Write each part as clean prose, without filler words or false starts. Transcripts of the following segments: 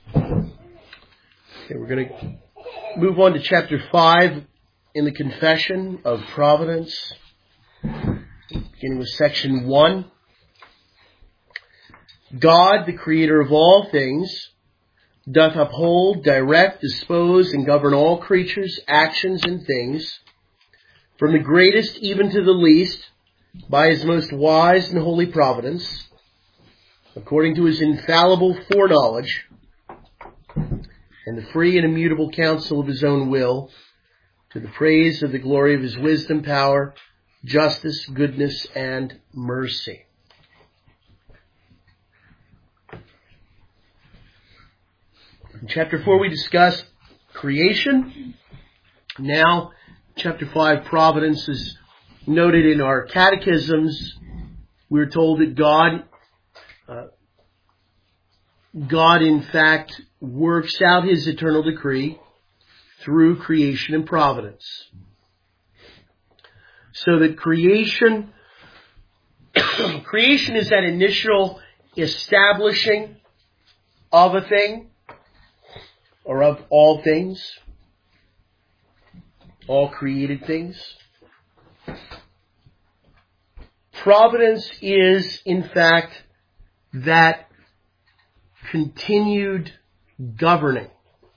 Okay, we're going to move on to chapter 5 in the Confession of Providence, beginning with section 1. God, the creator of all things, doth uphold, direct, dispose, and govern all creatures, actions, and things, from the greatest even to the least, by his most wise and holy providence, according to his infallible foreknowledge, and the free and immutable counsel of his own will, to the praise of the glory of his wisdom, power, justice, goodness, and mercy. In chapter 4 we discussed creation. Now, chapter 5, providence, is noted in our catechisms. We're told that God in fact works out his eternal decree through creation and providence. So that creation is that initial establishing of a thing, or of all things, all created things. Providence is, in fact, that continued governing,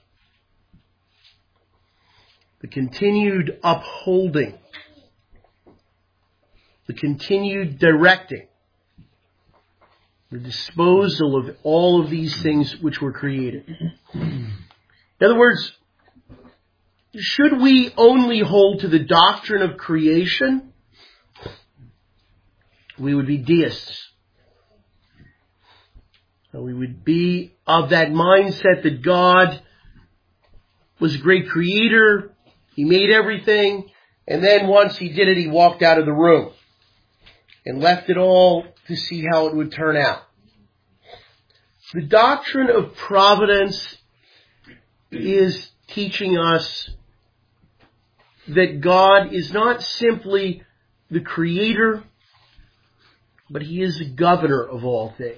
the continued upholding, the continued directing, the disposal of all of these things which were created. In other words, should we only hold to the doctrine of creation, we would be deists. We would be of that mindset that God was a great creator, he made everything, and then once he did it, he walked out of the room and left it all to see how it would turn out. The doctrine of providence is teaching us that God is not simply the creator, but he is the governor of all things.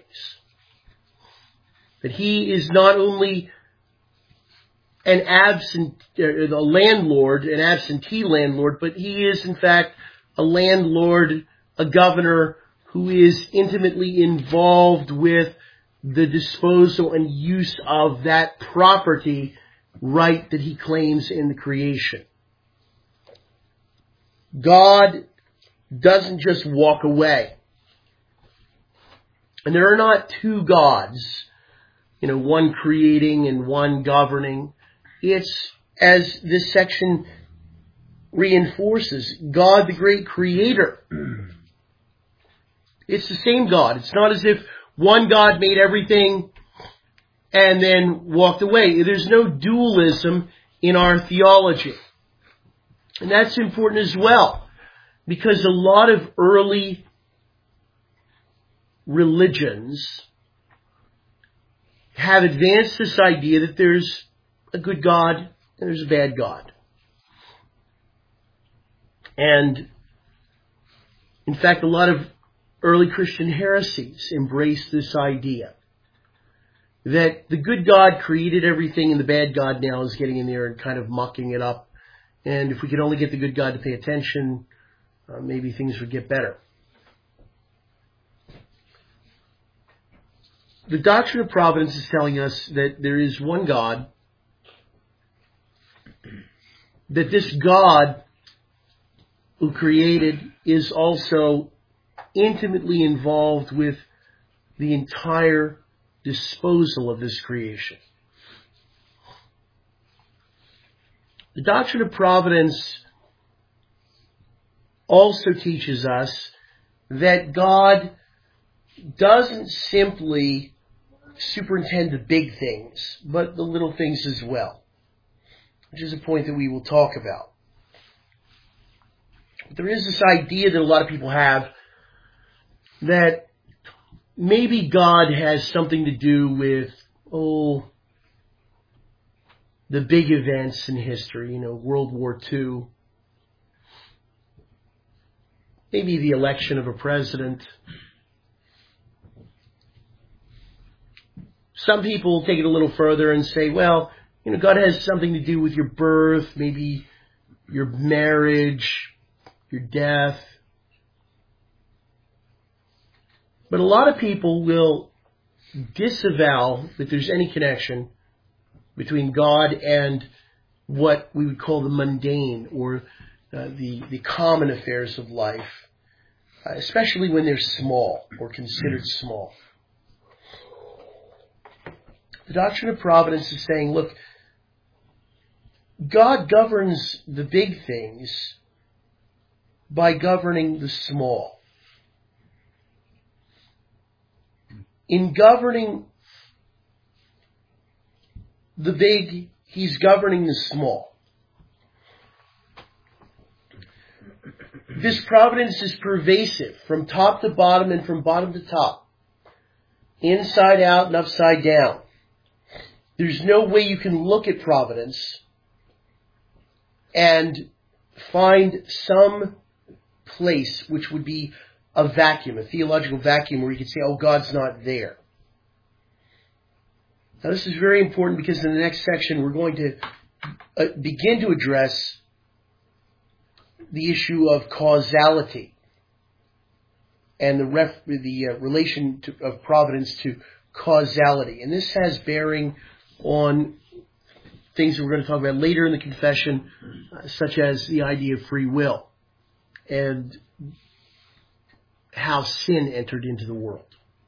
That he is not only a landlord, an absentee landlord, but he is in fact a landlord, a governor who is intimately involved with the disposal and use of that property right that he claims in the creation. God doesn't just walk away. And there are not two gods, one creating and one governing. It's, as this section reinforces, God the great creator. It's the same God. It's not as if one God made everything and then walked away. There's no dualism in our theology. And that's important as well, because a lot of early religions have advanced this idea that there's a good God and there's a bad God. And in fact, a lot of early Christian heresies embrace this idea that the good God created everything and the bad God now is getting in there and kind of mucking it up. And if we could only get the good God to pay attention, maybe things would get better. The doctrine of providence is telling us that there is one God, that this God who created is also intimately involved with the entire disposal of this creation. The doctrine of providence also teaches us that God doesn't simply superintend the big things, but the little things as well, which is a point that we will talk about. But there is this idea that a lot of people have that maybe God has something to do with, the big events in history, World War II, maybe the election of a president, Some people take it a little further and say, well, God has something to do with your birth, maybe your marriage, your death. But a lot of people will disavow that there's any connection between God and what we would call the mundane or the common affairs of life, especially when they're small or considered small. The doctrine of providence is saying, look, God governs the big things by governing the small. In governing the big, He's governing the small. This providence is pervasive from top to bottom and from bottom to top, inside out and upside down. There's no way you can look at providence and find some place which would be a vacuum, a theological vacuum where you could say, oh, God's not there. Now this is very important because in the next section we're going to begin to address the issue of causality and the relation of providence to causality. And this has bearing on things that we're going to talk about later in the confession, such as the idea of free will and how sin entered into the world.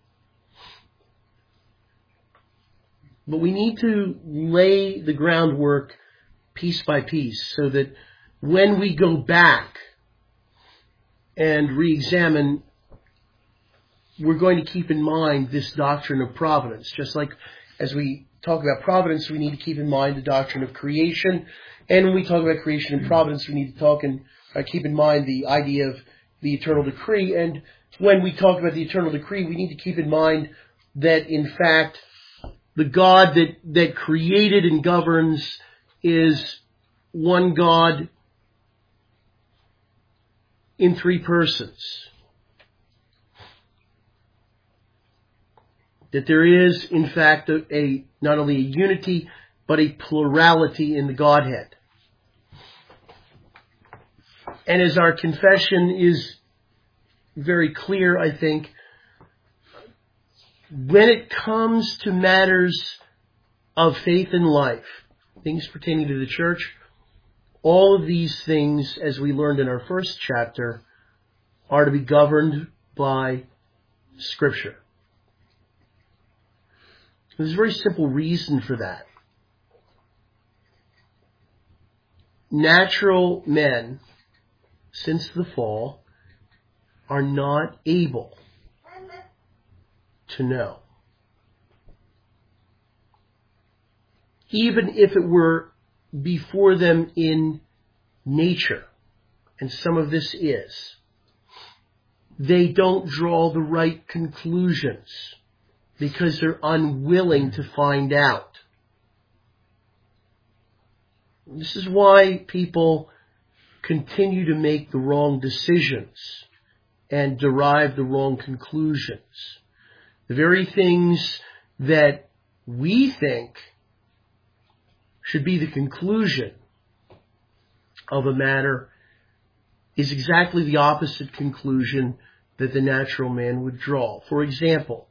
But we need to lay the groundwork piece by piece so that when we go back and re-examine, we're going to keep in mind this doctrine of providence. Just like as we talk about providence, we need to keep in mind the doctrine of creation. And when we talk about creation and providence, we need to talk and keep in mind the idea of the eternal decree. And when we talk about the eternal decree, we need to keep in mind that, in fact, the God that created and governs is one God in three persons. That there is, in fact, not only a unity, but a plurality in the Godhead. And as our confession is very clear, I think, when it comes to matters of faith and life, things pertaining to the church, all of these things, as we learned in our first chapter, are to be governed by Scripture. There's a very simple reason for that. Natural men, since the fall, are not able to know. Even if it were before them in nature, and some of this is, they don't draw the right conclusions because they're unwilling to find out. This is why people continue to make the wrong decisions and derive the wrong conclusions. The very things that we think should be the conclusion of a matter is exactly the opposite conclusion that the natural man would draw. For example,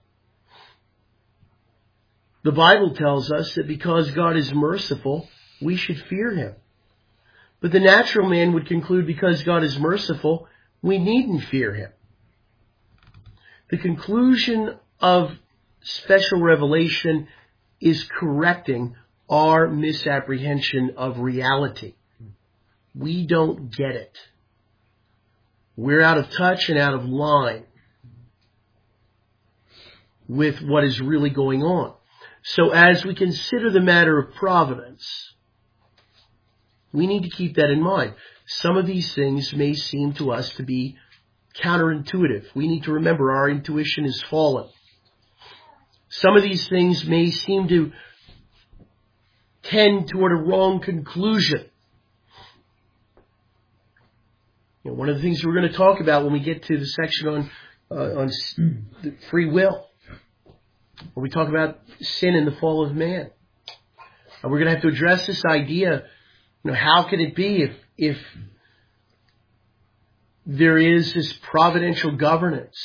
the Bible tells us that because God is merciful, we should fear Him. But the natural man would conclude because God is merciful, we needn't fear Him. The conclusion of special revelation is correcting our misapprehension of reality. We don't get it. We're out of touch and out of line with what is really going on. So as we consider the matter of providence, we need to keep that in mind. Some of these things may seem to us to be counterintuitive. We need to remember our intuition is fallen. Some of these things may seem to tend toward a wrong conclusion. One of the things we're going to talk about when we get to the section on free will When we talk about sin and the fall of man. And we're going to have to address this idea, how can it be if there is this providential governance,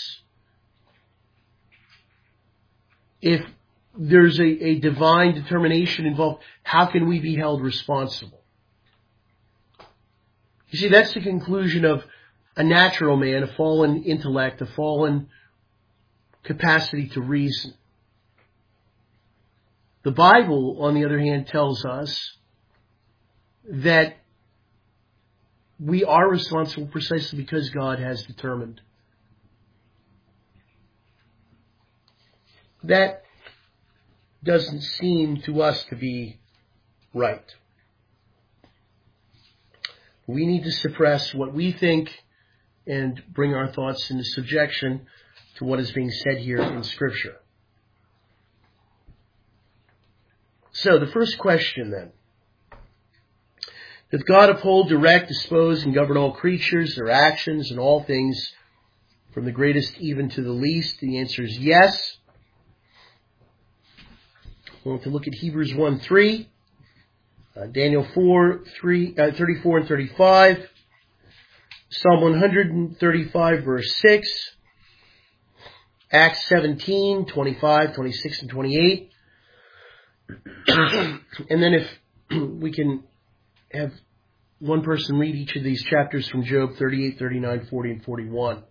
if there's a divine determination involved, how can we be held responsible? You see, that's the conclusion of a natural man, a fallen intellect, a fallen capacity to reason. The Bible, on the other hand, tells us that we are responsible precisely because God has determined. That doesn't seem to us to be right. We need to suppress what we think and bring our thoughts into subjection to what is being said here in Scripture. So, the first question then. Does God uphold, direct, dispose, and govern all creatures, their actions, and all things, from the greatest even to the least? The answer is yes. We want to look at Hebrews 1:3, Daniel 34 and 35, Psalm 135 verse 6, Acts 17, 25, 26, and 28. And then if we can have one person read each of these chapters from Job 38, 39, 40, and 41.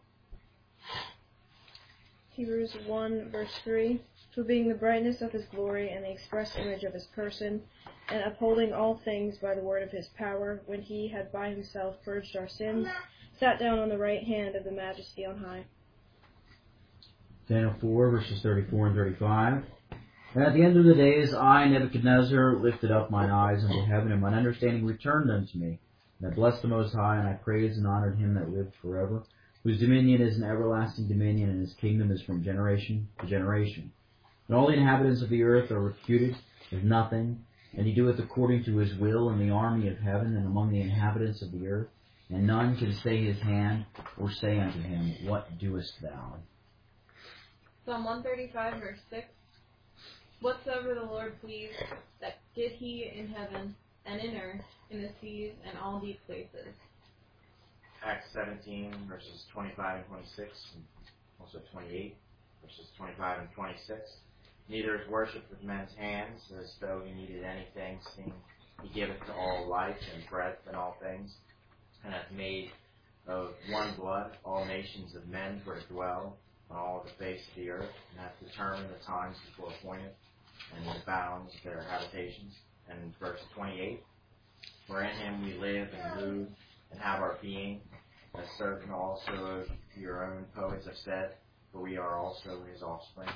Hebrews 1 verse 3. Who being the brightness of his glory and the express image of his person, and upholding all things by the word of his power, when he had by himself purged our sins, sat down on the right hand of the majesty on high. Daniel 4 verses 34 and 35. And at the end of the days, I, Nebuchadnezzar, lifted up mine eyes unto heaven, and mine understanding returned unto me. And I blessed the Most High, and I praised and honored him that lived forever, whose dominion is an everlasting dominion, and his kingdom is from generation to generation. And all the inhabitants of the earth are reputed as nothing, and he doeth according to his will in the army of heaven and among the inhabitants of the earth, and none can stay his hand or say unto him, What doest thou? Psalm 135 verse 6. Whatsoever the Lord pleased, that did he in heaven and in earth, in the seas and all deep places. Acts 17 verses 25 and 26, and also 28 verses 25 and 26. Neither is worship with men's hands, as though he needed anything, seeing he giveth to all life and breath and all things, and hath made of one blood all nations of men for to dwell on all the face of the earth, and hath determined the times before appointed, and the bounds of their habitations. And verse 28, for in him we live and move and have our being, as certain also of your own poets have said, for we are also his offspring.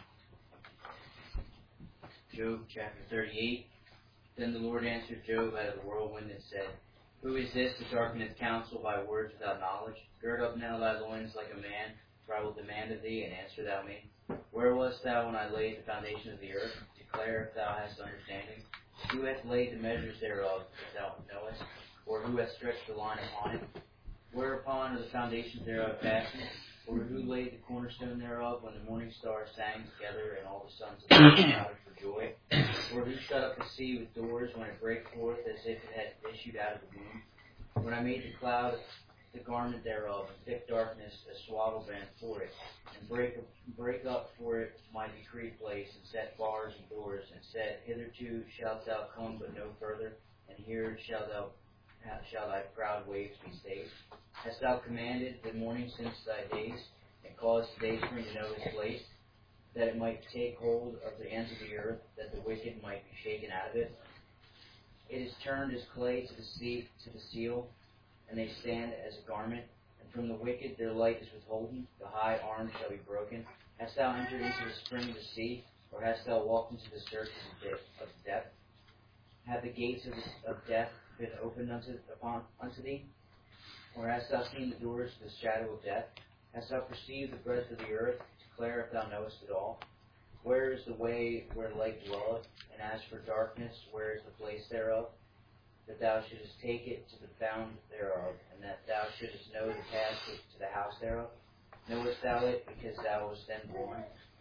Job chapter 38. Then the Lord answered Job out of the whirlwind and said, Who is this that darkeneth counsel by words without knowledge? Gird up now thy loins like a man, for I will demand of thee, and answer thou me. Where wast thou when I laid the foundation of the earth? Declare if thou hast understanding. Who hath laid the measures thereof, if thou knowest? Or who hath stretched the line upon it? Whereupon are the foundations thereof fastened? Or who laid the cornerstone thereof when the morning stars sang together and all the sons of men shouted for joy? Or who shut up the sea with doors when it brake forth as if it had issued out of the womb? When I made the cloud the garment thereof, and thick darkness a swaddleband for it, and break up for it my decreed place, and set bars and doors, and said, Hitherto shalt thou come but no further, and here shall thy proud waves be stayed. Hast thou commanded the morning since thy days, and caused the day spring to know his place, that it might take hold of the ends of the earth, that the wicked might be shaken out of it? It is turned as clay to the seal, and they stand as a garment, and from the wicked their light is withholden, the high arm shall be broken. Hast thou entered into the spring of the sea, or hast thou walked into the searches of death? Have the gates of death been opened unto thee? Or hast thou seen the doors of the shadow of death? Hast thou perceived the breadth of the earth? Declare if thou knowest it all. Where is the way where light dwelleth? And as for darkness, where is the place thereof? That thou shouldest take it to the bound thereof, and that thou shouldest know the path to the house thereof? Knowest thou it, because thou wast then born?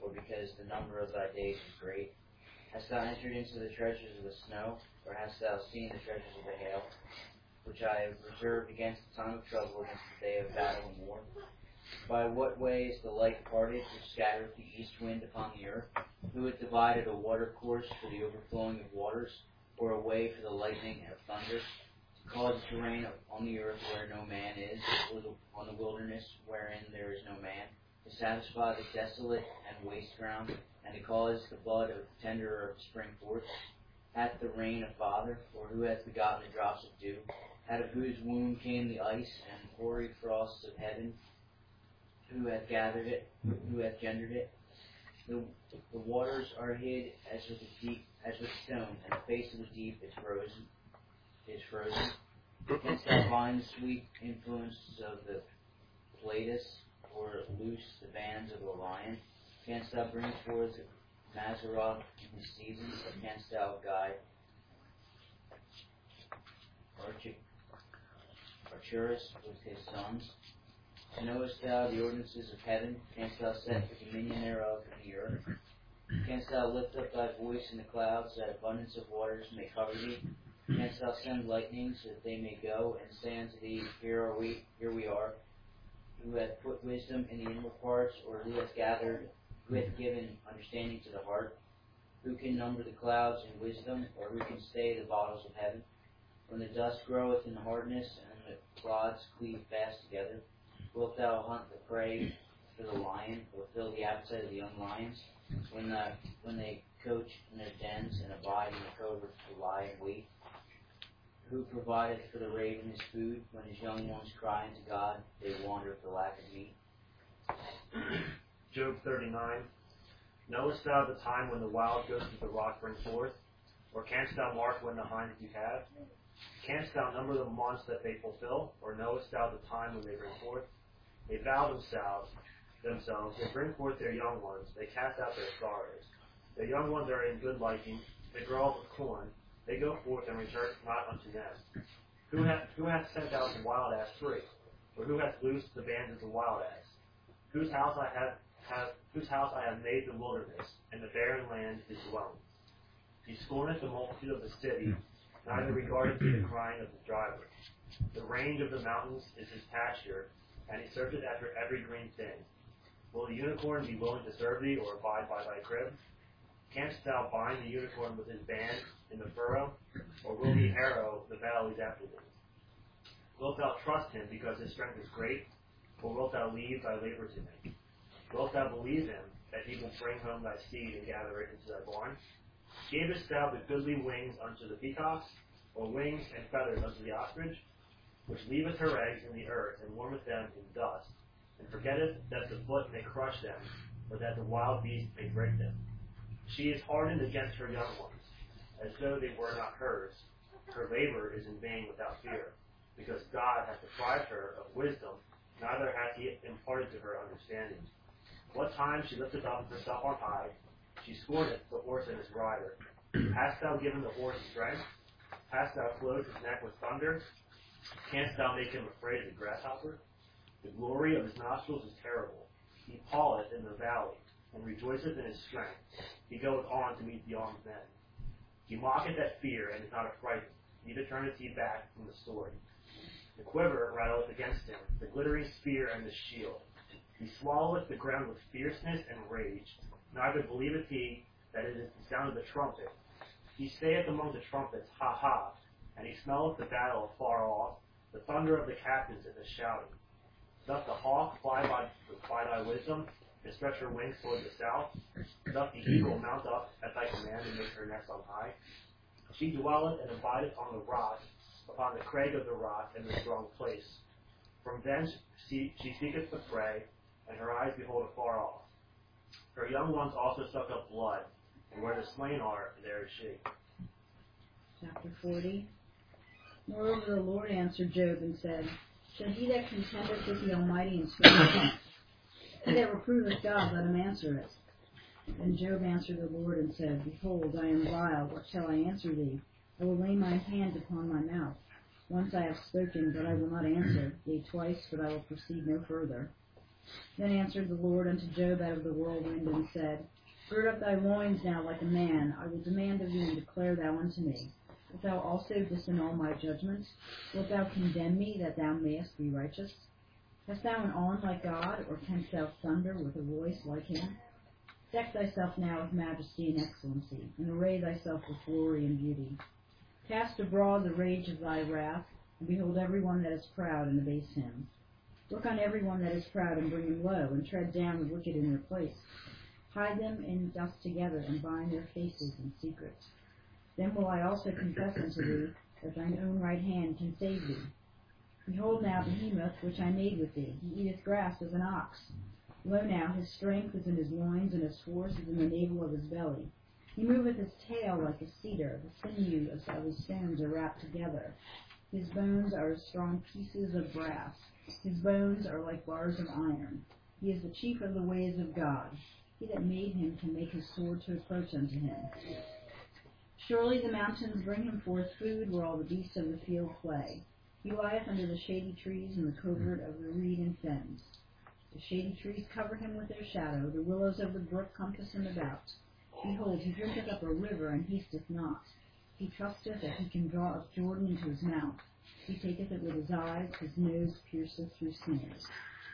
or because the number of thy days is great? Hast thou entered into the treasures of the snow, or hast thou seen the treasures of the hail, which I have reserved against the time of trouble, against the day of battle and war? By what way is the light parted, which scattereth the east wind upon the earth? Who hath divided a water course for the overflowing of waters, or a way for the lightning of thunder? To cause it to rain on the earth where no man is, or on the wilderness wherein there is no man, to satisfy the desolate and waste ground, and to cause the bud of the tender herb to spring forth? Hath the rain a father, or who hath begotten the drops of dew? Out of whose womb came the ice and hoary frosts of heaven? Who hath gathered it? Who hath gendered it? The waters are hid as with a stone, and the face of the deep is frozen. Canst thou bind the sweet influence of the Pleiades, or loose the bands of the lion? Canst thou bring forth Mazzaroth in his season, or canst thou guide Arcturus with his sons? Knowest thou the ordinances of heaven? Canst thou set the dominion thereof in the earth? Canst thou lift up thy voice in the clouds, that abundance of waters may cover thee? Canst thou send lightnings, that they may go, and say unto thee, Here we are? Who hath put wisdom in the inward parts, or who hath given understanding to the heart? Who can number the clouds in wisdom, or who can stay the bottles of heaven? When the dust groweth in hardness, and the clods cleave fast together, wilt thou hunt the prey for the lion, or fill the appetite of the young lions? When they couch in their dens, and abide in the coverts to lie in wait? Who provideth for the raven his food? When his young ones cry unto God, they wander for lack of meat. Job 39. Knowest thou the time when the wild goats of the rock bring forth? Or canst thou mark when the hinds do calve? Canst thou number the months that they fulfill? Or knowest thou the time when they bring forth? They vow themselves, they bring forth their young ones, they cast out their sorrows. Their young ones are in good liking, they grow up with corn, they go forth and return not unto them. Who hath sent out the wild ass free? Or who hath loosed the bands of the wild ass? Whose house I have made the wilderness, and the barren land his dwelling. He scorneth the multitude of the city, neither regardeth the crying of the driver. The range of the mountains is his pasture, and he searcheth after every green thing. Will the unicorn be willing to serve thee, or abide by thy crib? Canst thou bind the unicorn with his band in the furrow, or will he harrow the valleys after thee? Wilt thou trust him because his strength is great, or wilt thou leave thy labor to him? Wilt thou believe him, that he will bring home thy seed and gather it into thy barn? Gavest thou the goodly wings unto the peacocks, or wings and feathers unto the ostrich, which leaveth her eggs in the earth, and warmeth them in dust, and forgetteth that the foot may crush them, or that the wild beast may break them? She is hardened against her young ones, as though they were not hers. Her labor is in vain without fear, because God hath deprived her of wisdom, neither hath he imparted to her understanding. What time she lifteth up herself on high, she scorneth the horse and his rider. Hast thou given the horse strength? Hast thou clothed his neck with thunder? Canst thou make him afraid of the grasshopper? The glory of his nostrils is terrible. He paweth in the valley, and rejoiceth in his strength. He goeth on to meet the armed men. He mocketh at fear, and is not affrighted, neither turneth he back from the sword. The quiver rattleth against him, the glittering spear and the shield. He swalloweth the ground with fierceness and rage, neither believeth he that it is the sound of the trumpet. He stayeth among the trumpets, ha ha, and he smelleth the battle afar off, the thunder of the captains and the shouting. Doth the hawk fly by thy wisdom, and stretch her wings toward the south? Doth the eagle mount up at thy command and make her nest on high? She dwelleth and abideth on the rock, upon the crag of the rock and the strong place. From thence she seeketh the prey, and her eyes behold afar off. Her young ones also suck up blood, and where the slain are, there is she. Chapter 40. Moreover, the Lord answered Job and said, Shall he that contendeth with the Almighty instruct? He that reproveth God, let him answer it. And Job answered the Lord and said, Behold, I am vile, what shall I answer thee? I will lay mine hand upon my mouth. Once I have spoken, but I will not answer, yea, twice, but I will proceed no further. Then answered the Lord unto Job out of the whirlwind, and said, Gird up thy loins now like a man. I will demand of thee, and declare thou unto me. Wilt thou also disannul my judgments? Wilt thou condemn me, that thou mayest be righteous? Hast thou an arm like God, or canst thou thunder with a voice like him? Deck thyself now with majesty and excellency, and array thyself with glory and beauty. Cast abroad the rage of thy wrath, and behold every one that is proud, and abase him. Look on every one that is proud, and bring him low, and tread down the wicked in their place. Hide them in dust together, and bind their faces in secret. Then will I also confess unto thee, that thine own right hand can save thee. Behold now Behemoth, which I made with thee, he eateth grass as an ox. Lo now, his strength is in his loins, and his force is in the navel of his belly. He moveth his tail like a cedar, the sinews of his stones are wrapped together. His bones are as strong pieces of brass. His bones are like bars of iron. He is the chief of the ways of God. He that made him can make his sword to approach unto him. Surely the mountains bring him forth food, where all the beasts of the field play. He lieth under the shady trees in the covert of the reed and fens. The shady trees cover him with their shadow. The willows of the brook compass him about. Behold, he drinketh up a river, and hasteth not. He trusteth that he can draw up Jordan into his mouth. He taketh it with his eyes. His nose pierceth through snares.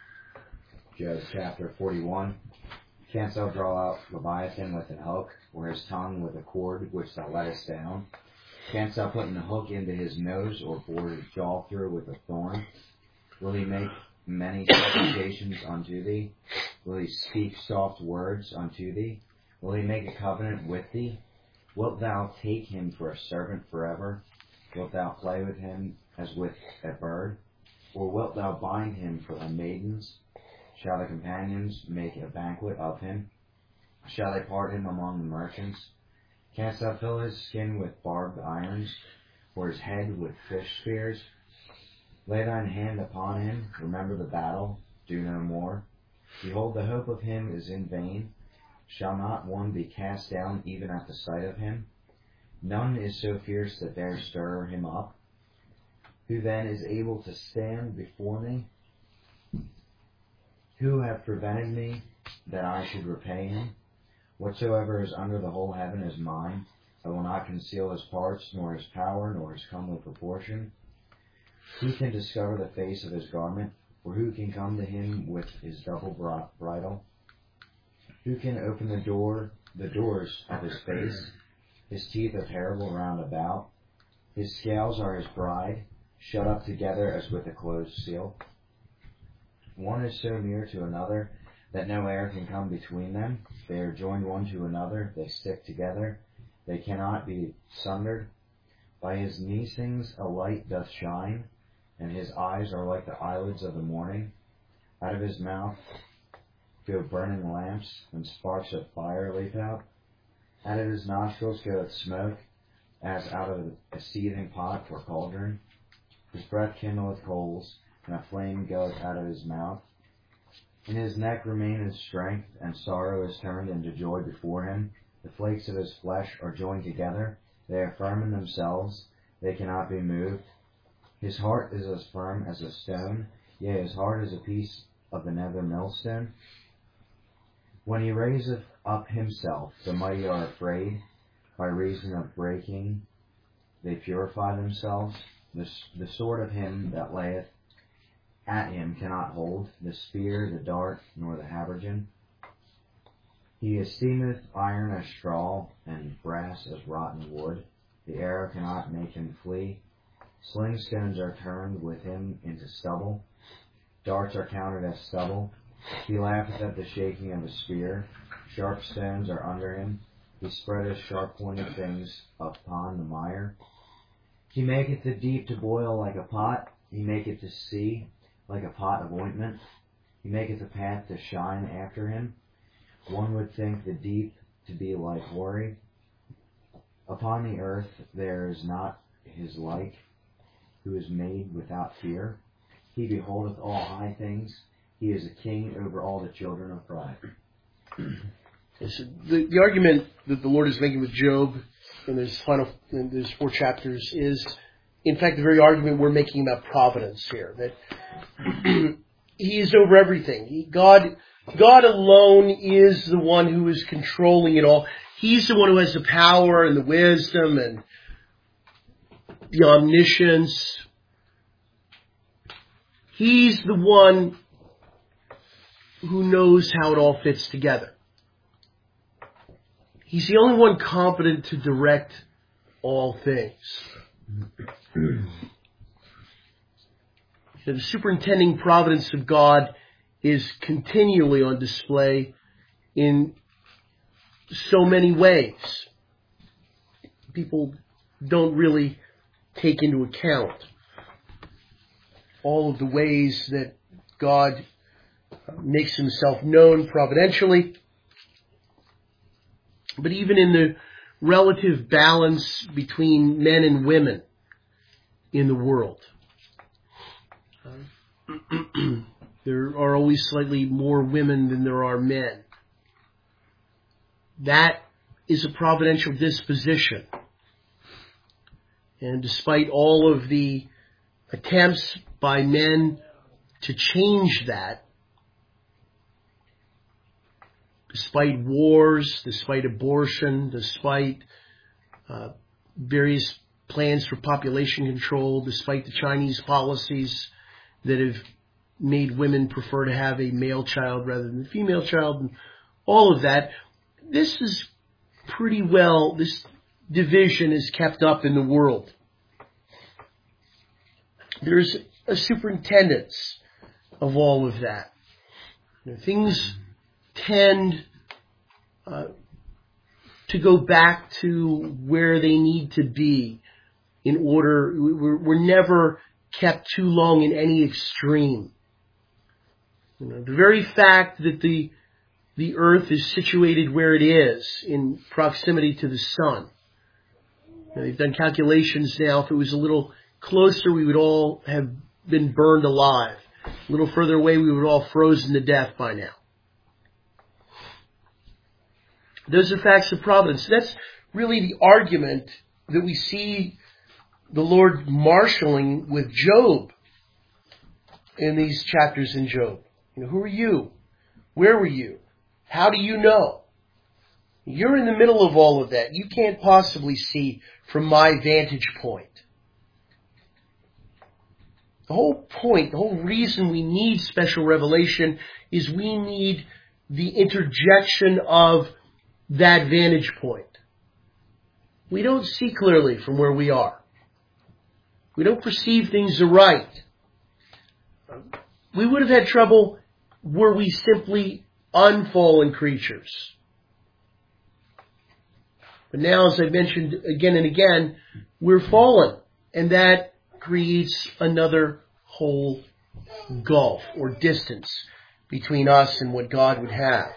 Job chapter 41. Canst thou draw out Leviathan with an hook, or his tongue with a cord which thou lettest down? Canst thou put an hook into his nose, or bore his jaw through with a thorn? Will he make many supplications unto thee? Will he speak soft words unto thee? Will he make a covenant with thee? Wilt thou take him for a servant forever? Wilt thou play with him as with a bird? Or wilt thou bind him for thy maidens? Shall the companions make a banquet of him? Shall they part him among the merchants? Canst thou fill his skin with barbed irons, or his head with fish spears? Lay thine hand upon him, remember the battle, do no more. Behold, the hope of him is in vain. Shall not one be cast down even at the sight of him? None is so fierce that dare stir him up. Who then is able to stand before me? Who hath prevented me, that I should repay him? Whatsoever is under the whole heaven is mine. I will not conceal his parts, nor his power, nor his comely proportion. Who can discover the face of his garment? Or who can come to him with his double bridle? Who can open the doors of his face? His teeth are terrible round about. His scales are his bride, shut up together as with a closed seal. One is so near to another that no air can come between them. They are joined one to another, they stick together, they cannot be sundered. By his neesings a light doth shine, and his eyes are like the eyelids of the morning. Out of his mouth go burning lamps, and sparks of fire leap out. Out of his nostrils goeth smoke, as out of a seething pot or cauldron. His breath kindleth coals, and a flame goeth out of his mouth. In his neck remaineth strength, and sorrow is turned into joy before him. The flakes of his flesh are joined together, they are firm in themselves, they cannot be moved. His heart is as firm as a stone, yea, his heart is a piece of the nether millstone. When he raiseth up himself, the mighty are afraid. By reason of breaking, they purify themselves. The sword of him that layeth at him cannot hold, the spear, the dart, nor the habergeon. He esteemeth iron as straw, and brass as rotten wood. The arrow cannot make him flee. Sling stones are turned with him into stubble. Darts are counted as stubble. He laugheth at the shaking of a spear. Sharp stones are under him. He spreadeth sharp-pointed things upon the mire. He maketh the deep to boil like a pot. He maketh the sea like a pot of ointment. He maketh the path to shine after him. One would think the deep to be like Hori. Upon the earth there is not his like, who is made without fear. He beholdeth all high things. He is a king over all the children of pride. The argument that the Lord is making with Job in these 4 chapters is, in fact, the very argument we're making about providence here. That He is over everything. God alone is the one who is controlling it all. He's the one who has the power and the wisdom and the omniscience. He's the one who knows how it all fits together. He's the only one competent to direct all things. The superintending providence of God is continually on display in so many ways. People don't really take into account all of the ways that God makes himself known providentially. But even in the relative balance between men and women in the world, there are always slightly more women than there are men. That is a providential disposition. And despite all of the attempts by men to change that, despite wars, despite abortion, despite various plans for population control, despite the Chinese policies that have made women prefer to have a male child rather than a female child, and all of that, this is pretty well, this division is kept up in the world. There's a superintendence of all of that. Things tend to go back to where they need to be in order, we're never kept too long in any extreme. The very fact that the earth is situated where it is in proximity to the sun. They've done calculations now. If it was a little closer, we would all have been burned alive. A little further away, we would all frozen to death by now. Those are facts of providence. That's really the argument that we see the Lord marshaling with Job in these chapters in Job. Who are you? Where were you? How do you know? You're in the middle of all of that. You can't possibly see from my vantage point. The whole point, the whole reason we need special revelation is we need the interjection of that vantage point. We don't see clearly from where we are. We don't perceive things aright. We would have had trouble were we simply unfallen creatures. But now, as I've mentioned again and again, we're fallen, and that creates another whole gulf or distance between us and what God would have.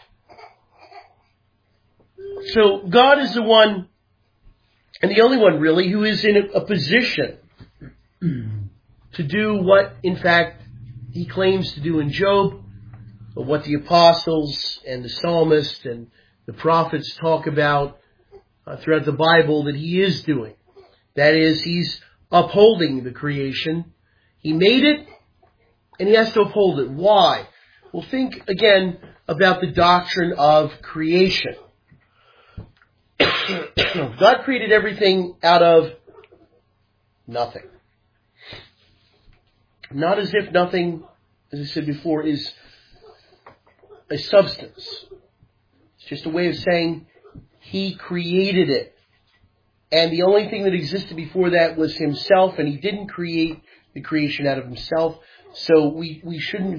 So God is the one, and the only one really, who is in a position to do what, in fact, he claims to do in Job, but what the apostles and the psalmist and the prophets talk about throughout the Bible that he is doing. That is, he's upholding the creation. He made it, and he has to uphold it. Why? Well, think again about the doctrine of creation. God created everything out of nothing. Not as if nothing, as I said before, is a substance. It's just a way of saying he created it. And the only thing that existed before that was himself, and he didn't create the creation out of himself. So we shouldn't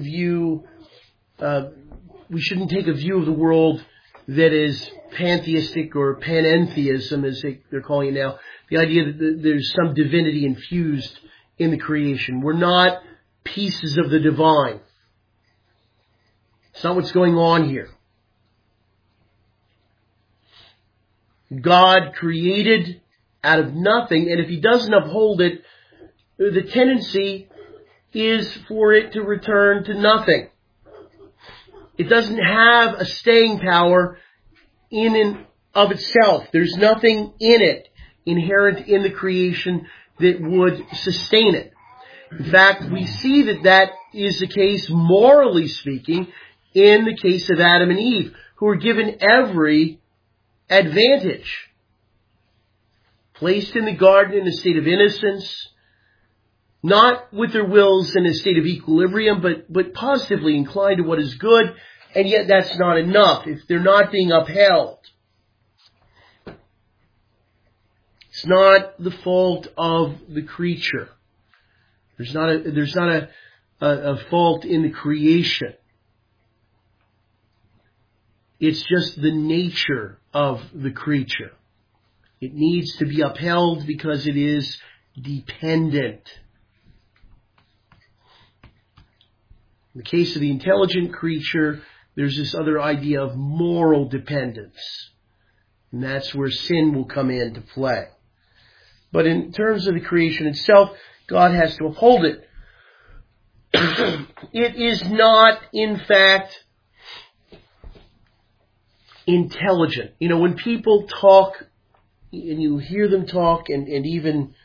take a view of the world that is pantheistic or panentheism, as they're calling it now. The idea that there's some divinity infused in the creation. We're not pieces of the divine. It's not what's going on here. God created out of nothing, and if he doesn't uphold it, the tendency is for it to return to nothing. It doesn't have a staying power in and of itself. There's nothing in it inherent in the creation that would sustain it. In fact, we see that is the case, morally speaking, in the case of Adam and Eve, who were given every advantage. Placed in the garden in a state of innocence, not with their wills in a state of equilibrium, but positively inclined to what is good, and yet that's not enough if they're not being upheld. It's not the fault of the creature. There's not a fault in the creation. It's just the nature of the creature. It needs to be upheld because it is dependent. In the case of the intelligent creature, there's this other idea of moral dependence. And that's where sin will come into play. But in terms of the creation itself, God has to uphold it. It is not, in fact, intelligent. You know, when people talk, and you hear them talk, and even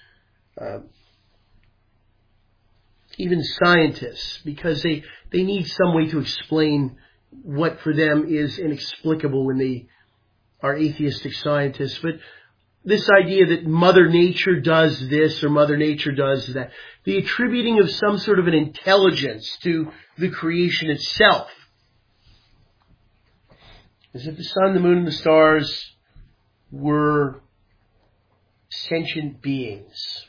scientists, because they need some way to explain what for them is inexplicable when they are atheistic scientists. But this idea that Mother Nature does this or Mother Nature does that, the attributing of some sort of an intelligence to the creation itself, as if the sun, the moon, and the stars were sentient beings,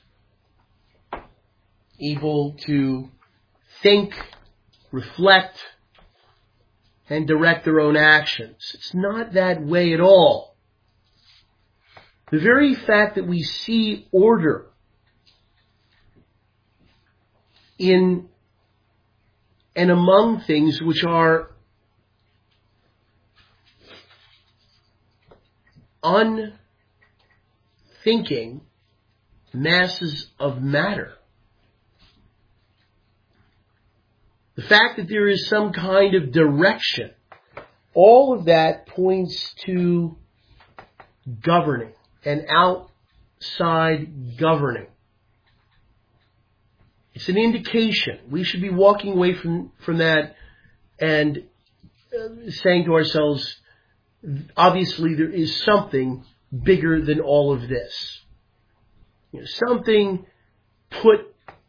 able to think, reflect, and direct their own actions. It's not that way at all. The very fact that we see order in and among things which are unthinking masses of matter. The fact that there is some kind of direction, all of that points to governing and outside governing. It's an indication. We should be walking away from that and saying to ourselves, obviously there is something bigger than all of this. You know, something put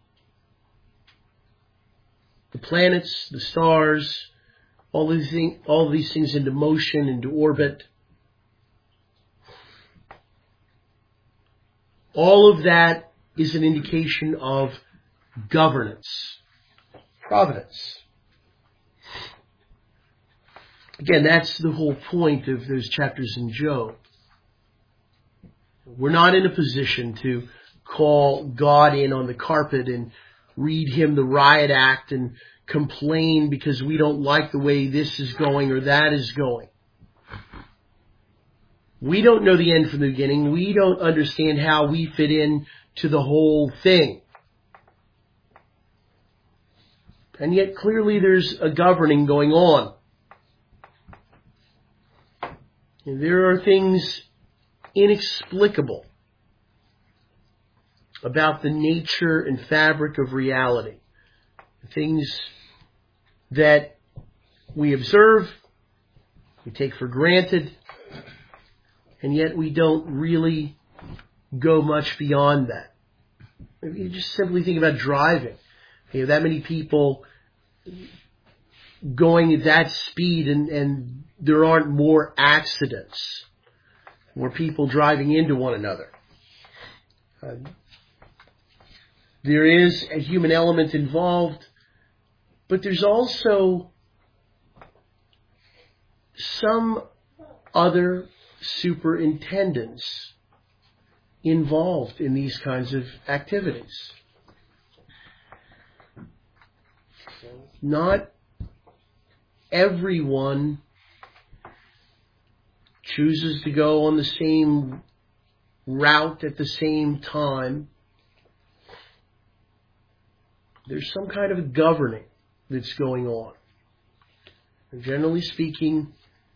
the planets, the stars, all these things into motion, into orbit. All of that is an indication of governance, providence. Again, that's the whole point of those chapters in Job. We're not in a position to call God in on the carpet and read him the riot act and complain because we don't like the way this is going or that is going. We don't know the end from the beginning. We don't understand how we fit in to the whole thing. And yet clearly there's a governing going on. And there are things inexplicable about the nature and fabric of reality. Things that we observe, we take for granted, and yet we don't really go much beyond that. If you just simply think about driving, you have that many people going at that speed and there aren't more accidents, more people driving into one another. There is a human element involved, but there's also some other superintendents involved in these kinds of activities. Not everyone chooses to go on the same route at the same time. There's some kind of a governing that's going on. And generally speaking,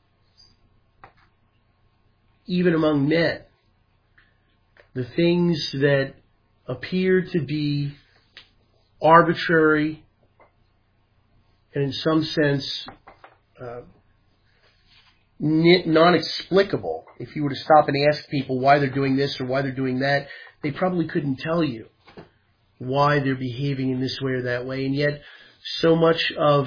even among men, the things that appear to be arbitrary and in some sense non-explicable. If you were to stop and ask people why they're doing this or why they're doing that, they probably couldn't tell you why they're behaving in this way or that way. And yet, so much of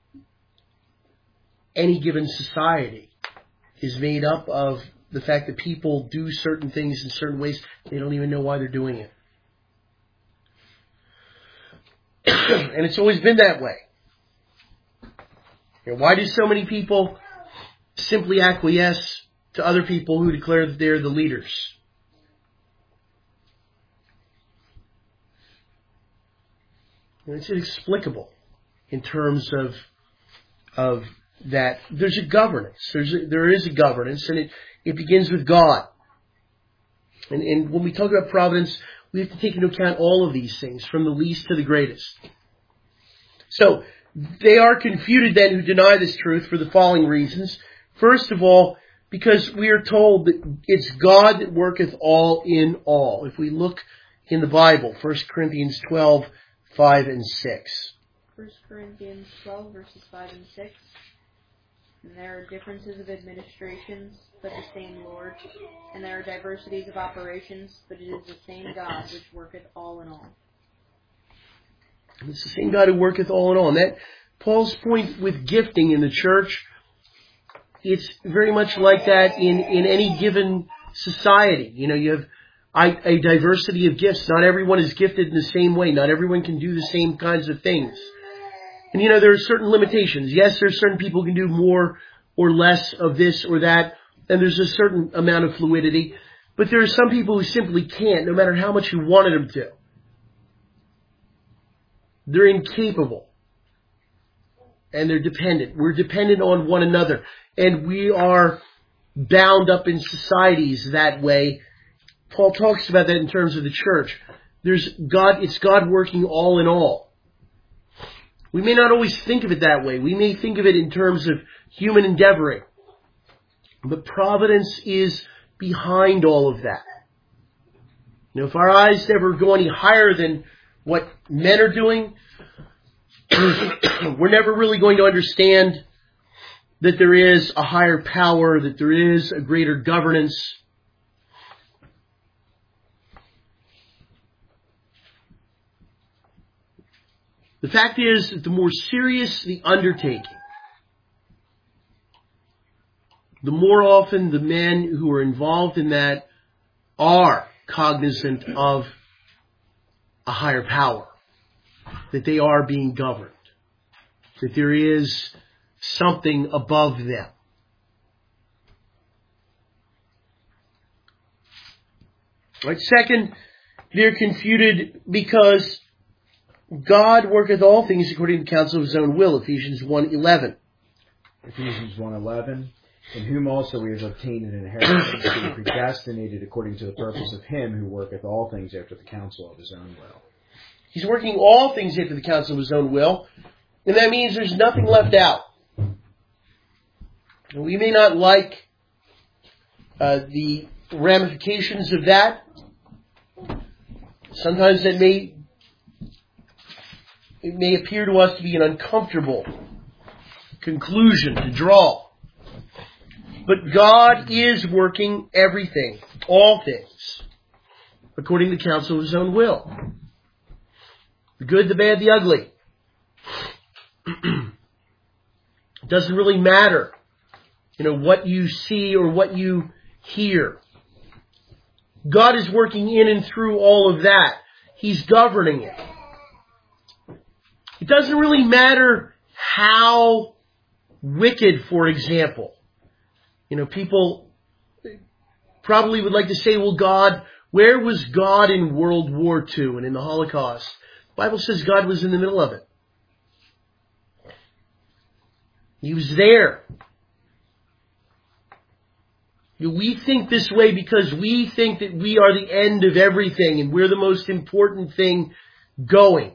any given society is made up of the fact that people do certain things in certain ways. They don't even know why they're doing it. And it's always been that way. Why do so many people simply acquiesce to other people who declare that they're the leaders? And it's inexplicable in terms of that. There's a governance. There is a governance, and it begins with God. And when we talk about providence, we have to take into account all of these things, from the least to the greatest. So, they are confuted then who deny this truth for the following reasons. First of all, because we are told that it's God that worketh all in all. If we look in the Bible, 1 Corinthians 12, 5 and 6. 1 Corinthians 12, verses 5 and 6. And there are differences of administrations, but the same Lord. And there are diversities of operations, but it is the same God which worketh all in all. And it's the same God who worketh all in all. And that Paul's point with gifting in the church, it's very much like that in any given society. You have a diversity of gifts. Not everyone is gifted in the same way. Not everyone can do the same kinds of things. And there are certain limitations. Yes, there are certain people who can do more or less of this or that, and there's a certain amount of fluidity. But there are some people who simply can't, no matter how much you wanted them to. They're incapable. And they're dependent. We're dependent on one another. And we are bound up in societies that way. Paul talks about that in terms of the church. It's God working all in all. We may not always think of it that way. We may think of it in terms of human endeavoring. But providence is behind all of that. If our eyes ever go any higher than what men are doing, we're never really going to understand that there is a higher power, that there is a greater governance. The fact is that the more serious the undertaking, the more often the men who are involved in that are cognizant of a higher power, that they are being governed, that there is something above them. Right? Second, they're confuted because God worketh all things according to the counsel of his own will, Ephesians 1:11. Ephesians 1:11. In whom also we have obtained an inheritance, being predestinated according to the purpose of him who worketh all things after the counsel of his own will. He's working all things after the counsel of his own will, and that means there's nothing left out. We may not like the ramifications of that. Sometimes it may appear to us to be an uncomfortable conclusion to draw. But God is working everything, all things, according to the counsel of his own will. The good, the bad, the ugly. It doesn't really matter, what you see or what you hear. God is working in and through all of that. He's governing it. It doesn't really matter how wicked, for example. People probably would like to say, well, God, where was God in World War II and in the Holocaust? The Bible says God was in the middle of it. He was there. We think this way because we think that we are the end of everything and we're the most important thing going.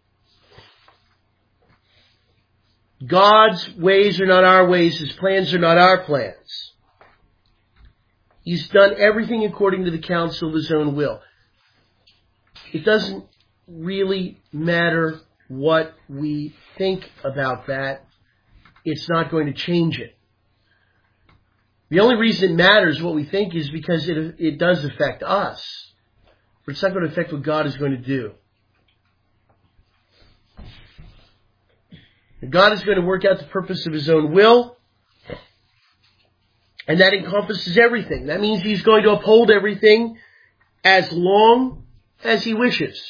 God's ways are not our ways. His plans are not our plans. He's done everything according to the counsel of his own will. It doesn't really matter what we think about that, it's not going to change it. The only reason it matters what we think is because it does affect us. But it's not going to affect what God is going to do. And God is going to work out the purpose of His own will. And that encompasses everything. That means He's going to uphold everything as long as He wishes.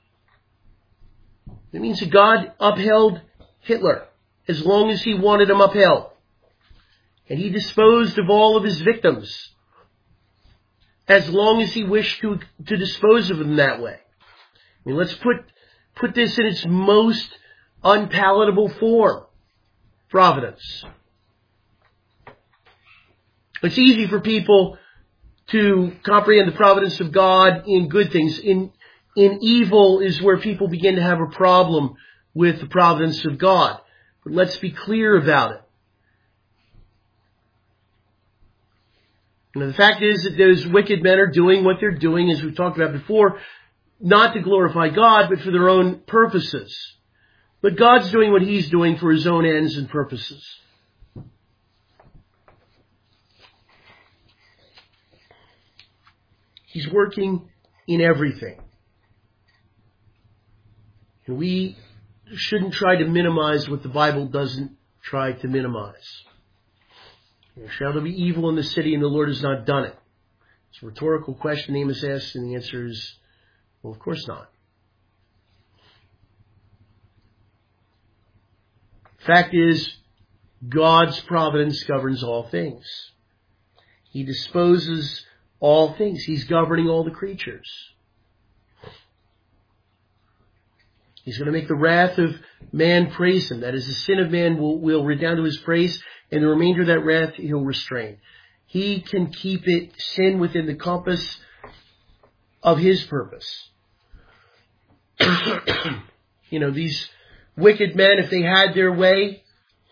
It means that God upheld Hitler as long as He wanted him upheld. And He disposed of all of His victims as long as He wished to dispose of them that way. I mean, let's put this in its most unpalatable form. Providence. It's easy for people to comprehend the providence of God in good things. In evil is where people begin to have a problem with the providence of God. But let's be clear about it. The fact is that those wicked men are doing what they're doing, as we've talked about before, not to glorify God, but for their own purposes. But God's doing what He's doing for His own ends and purposes. He's working in everything. And we shouldn't try to minimize what the Bible doesn't try to minimize. Shall there be evil in the city and the Lord has not done it? It's a rhetorical question Amos asks, and the answer is, well, of course not. Fact is, God's providence governs all things. He disposes all things. He's governing all the creatures. He's going to make the wrath of man praise Him. That is, the sin of man will redound to His praise, and the remainder of that wrath He'll restrain. He can keep sin within the compass of His purpose. These wicked men, if they had their way,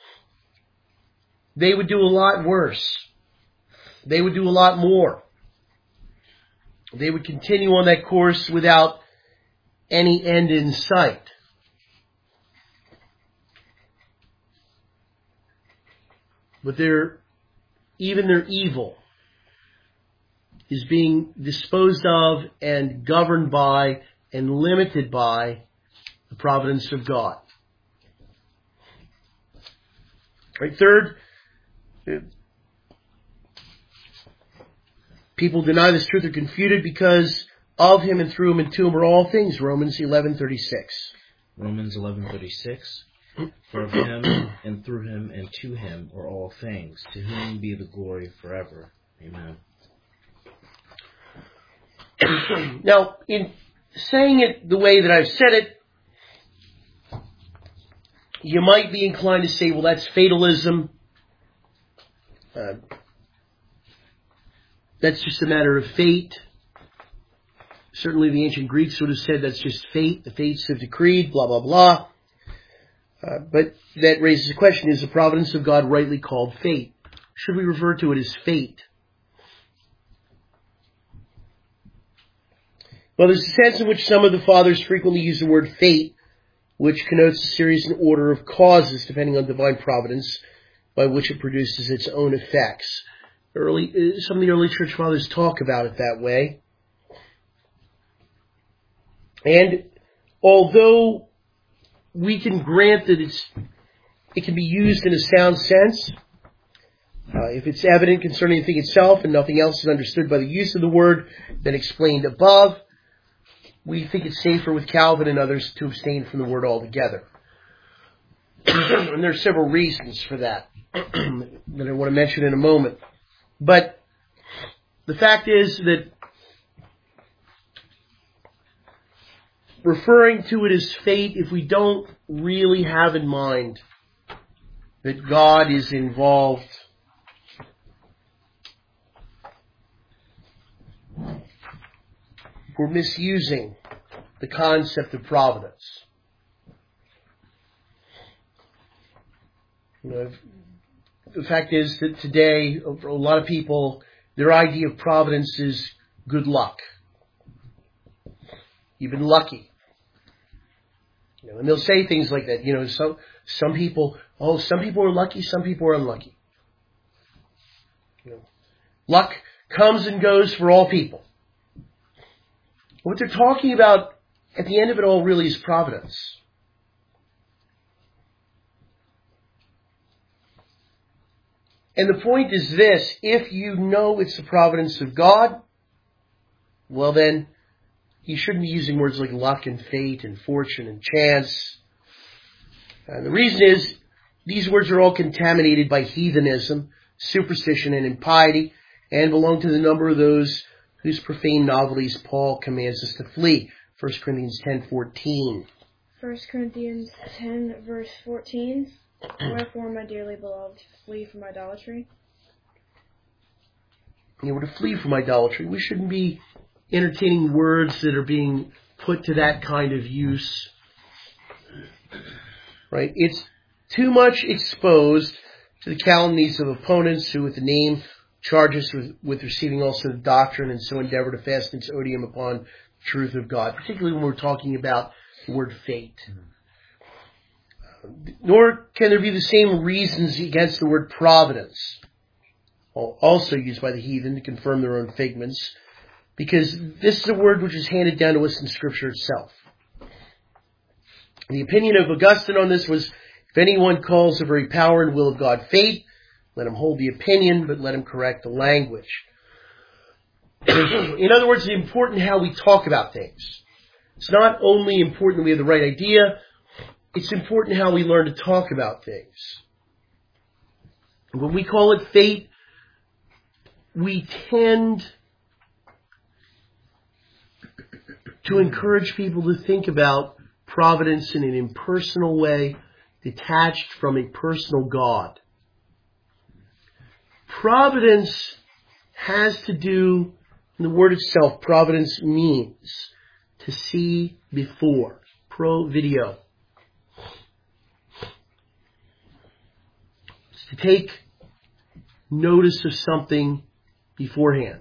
they would do a lot worse. They would do a lot more. They would continue on that course without any end in sight. But even their evil is being disposed of and governed by and limited by the providence of God. Right, third, people deny this truth, are confuted because of Him and through Him and to Him are all things. Romans 11:36. Romans 11:36. For of Him and through Him and to Him are all things, to whom be the glory forever. Amen. Now, in saying it the way that I've said it, you might be inclined to say, well, that's fatalism. That's just a matter of fate. Certainly the ancient Greeks would have said that's just fate. The fates have decreed, blah, blah, blah. But that raises the question, is the providence of God rightly called fate? Should we refer to it as fate? Well, there's a sense in which some of the fathers frequently use the word fate, which connotes a series and order of causes depending on divine providence, by which it produces its own effects. Some of the early church fathers talk about it that way. And although we can grant that it can be used in a sound sense, if it's evident concerning the thing itself and nothing else is understood by the use of the word than explained above, we think it's safer with Calvin and others to abstain from the word altogether. And there are several reasons for that that I want to mention in a moment. But the fact is that referring to it as fate, if we don't really have in mind that God is involved, we're misusing the concept of providence. The fact is that today, for a lot of people, their idea of providence is good luck. You've been lucky. And they'll say things like that. some people are lucky, some people are unlucky. Luck comes and goes for all people. What they're talking about at the end of it all really is providence. And the point is this: if you know it's the providence of God, well then, you shouldn't be using words like luck and fate and fortune and chance. And the reason is, these words are all contaminated by heathenism, superstition, and impiety, and belong to the number of those whose profane novelties Paul commands us to flee. 1 Corinthians 10:14. 1 Corinthians 10, verse 14. Wherefore, my dearly beloved, flee from idolatry. We're to flee from idolatry. We shouldn't be entertaining words that are being put to that kind of use. Right? It's too much exposed to the calumnies of opponents who, with the name, charge us with receiving also the doctrine, and so endeavor to fasten its odium upon the truth of God, particularly when we're talking about the word fate. Nor can there be the same reasons against the word providence, also used by the heathen to confirm their own figments, because this is a word which is handed down to us in Scripture itself. The opinion of Augustine on this was, if anyone calls the very power and will of God fate, let him hold the opinion, but let him correct the language. In other words, it's important how we talk about things. It's not only important that we have the right idea, it's important how we learn to talk about things. When we call it fate, we tend to encourage people to think about providence in an impersonal way, detached from a personal God. Providence has to do, in the word itself, providence means to see before. Pro video. It's to take notice of something beforehand.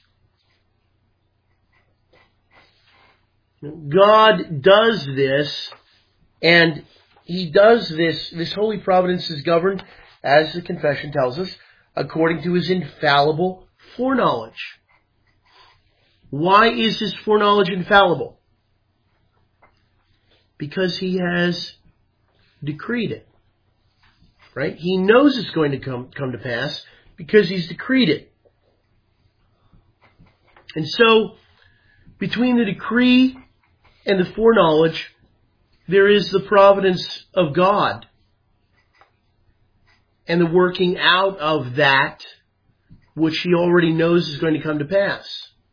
God does this, and He does this holy providence is governed, as the confession tells us, according to His infallible foreknowledge. Why is His foreknowledge infallible? Because He has decreed it. Right? He knows it's going to come to pass because He's decreed it. And so, between the decree and the foreknowledge, there is the providence of God and the working out of that which He already knows is going to come to pass.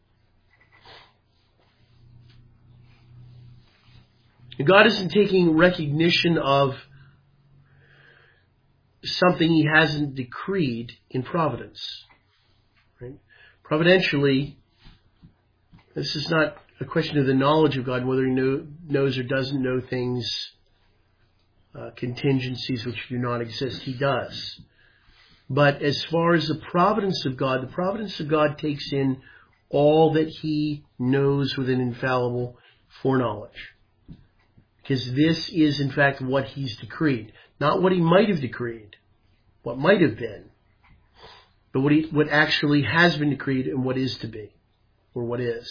And God isn't taking recognition of something He hasn't decreed in providence. Right? Providentially, this is not a question of the knowledge of God, whether He knows or doesn't know things, contingencies which do not exist. He does. But as far as the providence of God takes in all that He knows with an infallible foreknowledge. Because this is, in fact, what He's decreed. Not what He might have decreed, what might have been, but what actually has been decreed and what is to be, or what is.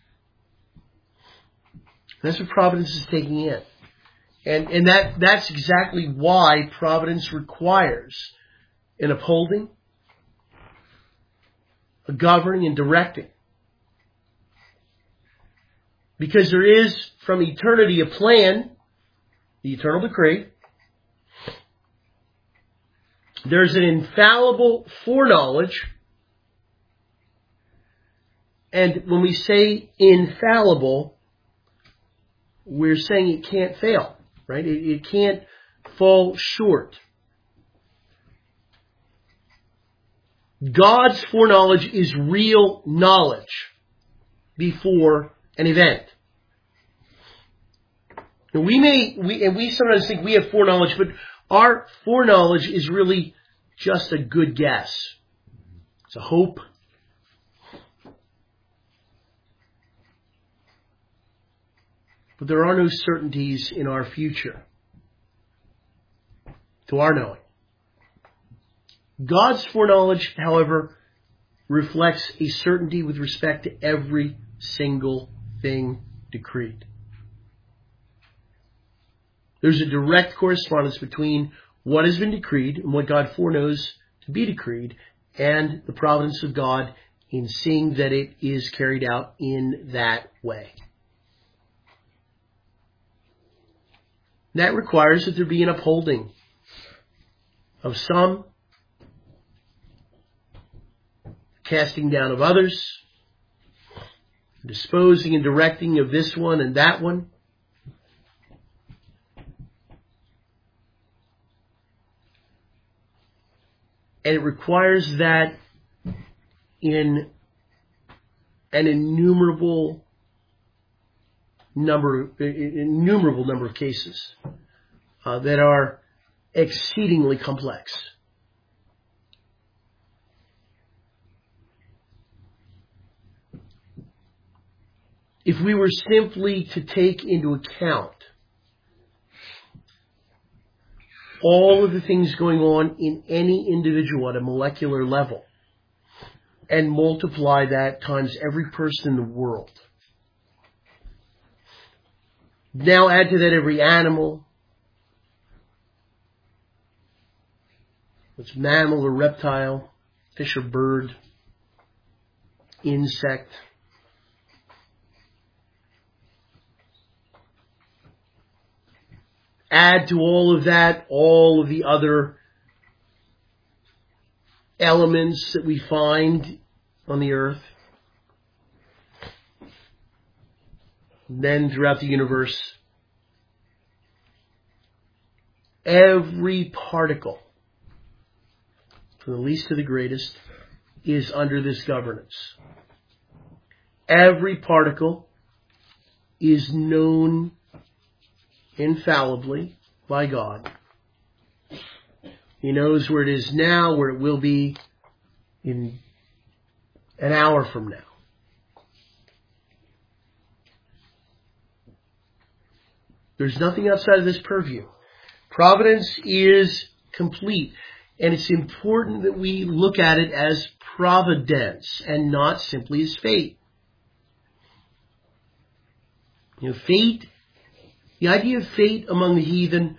That's what providence is taking in. And that's exactly why providence requires an upholding, a governing, and directing. Because there is, from eternity, a plan, the eternal decree. There's an infallible foreknowledge. And when we say infallible, we're saying it can't fail, right? It can't fall short. God's foreknowledge is real knowledge before an event. And we sometimes think we have foreknowledge, but our foreknowledge is really just a good guess. It's a hope. But there are no certainties in our future. to our knowing. God's foreknowledge, however, reflects a certainty with respect to every single thing decreed. There's a direct correspondence between what has been decreed and what God foreknows to be decreed, and the providence of God in seeing that it is carried out in that way. That requires that there be an upholding of some, casting down of others, disposing and directing of this one and that one. And it requires that in an innumerable number of cases that are exceedingly complex. If we were simply to take into account all of the things going on in any individual at a molecular level and multiply that times every person in the world, now add to that every animal, it's mammal or reptile, fish or bird, insect, add to all of that all of the other elements that we find on the earth. Then throughout the universe, every particle, from the least to the greatest, is under this governance. Every particle is known infallibly by God. He knows where it is now, where it will be in an hour from now. There's nothing outside of this purview. Providence is complete, and it's important that we look at it as providence and not simply as fate. Fate, the idea of fate among the heathen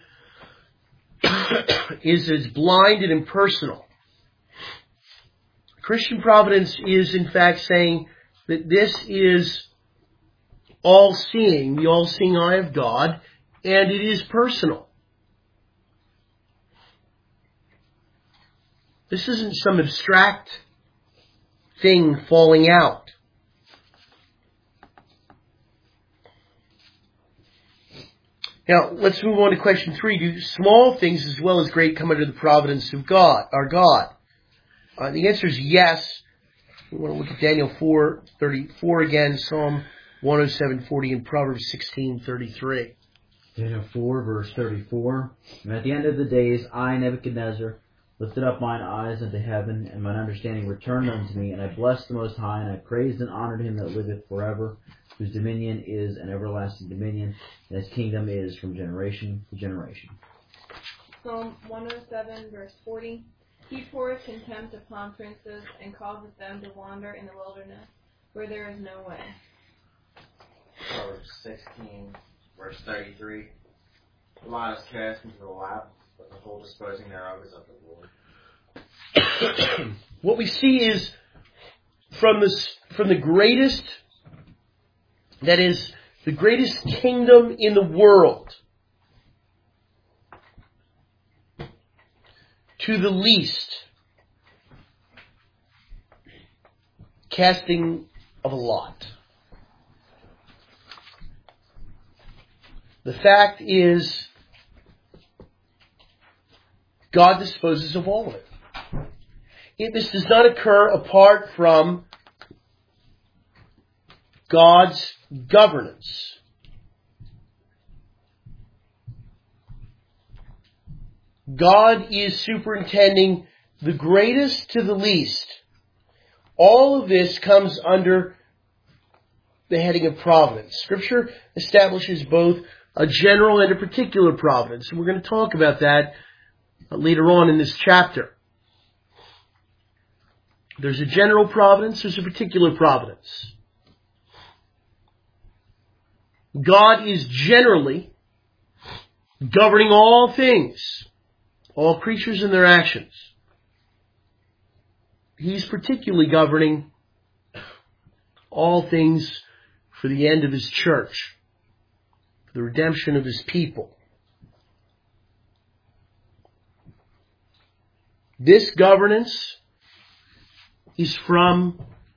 is as blind and impersonal. Christian providence is in fact saying that this is all-seeing, the all-seeing eye of God, and it is personal. This isn't some abstract thing falling out. Now, let's move on to question 3. Do small things as well as great come under the providence of God, our God? The answer is yes. We want to look at Daniel 4:34 again, Psalm 107:40, and Proverbs 16:33. Daniel 4, verse 34. And at the end of the days, I, Nebuchadnezzar, lifted up mine eyes unto heaven, and mine understanding returned unto me, and I blessed the Most High, and I praised and honored him that liveth forever, whose dominion is an everlasting dominion, and his kingdom is from generation to generation. Psalm 107, verse 40. He poureth contempt upon princes, and causeth them to wander in the wilderness, where there is no way. Proverbs 16, verse 33. The lot is cast into the lap, but the whole disposing thereof is of the Lord. What we see is from the greatest, that is, the greatest kingdom in the world, to the least, casting of a lot. The fact is, God disposes of all of it. This does not occur apart from God's governance. God is superintending the greatest to the least. All of this comes under the heading of providence. Scripture establishes both a general and a particular providence. And we're going to talk about that later on in this chapter. There's a general providence, there's a particular providence. God is generally governing all things, all creatures and their actions. He's particularly governing all things for the end of His church, for the redemption of His people. This governance is from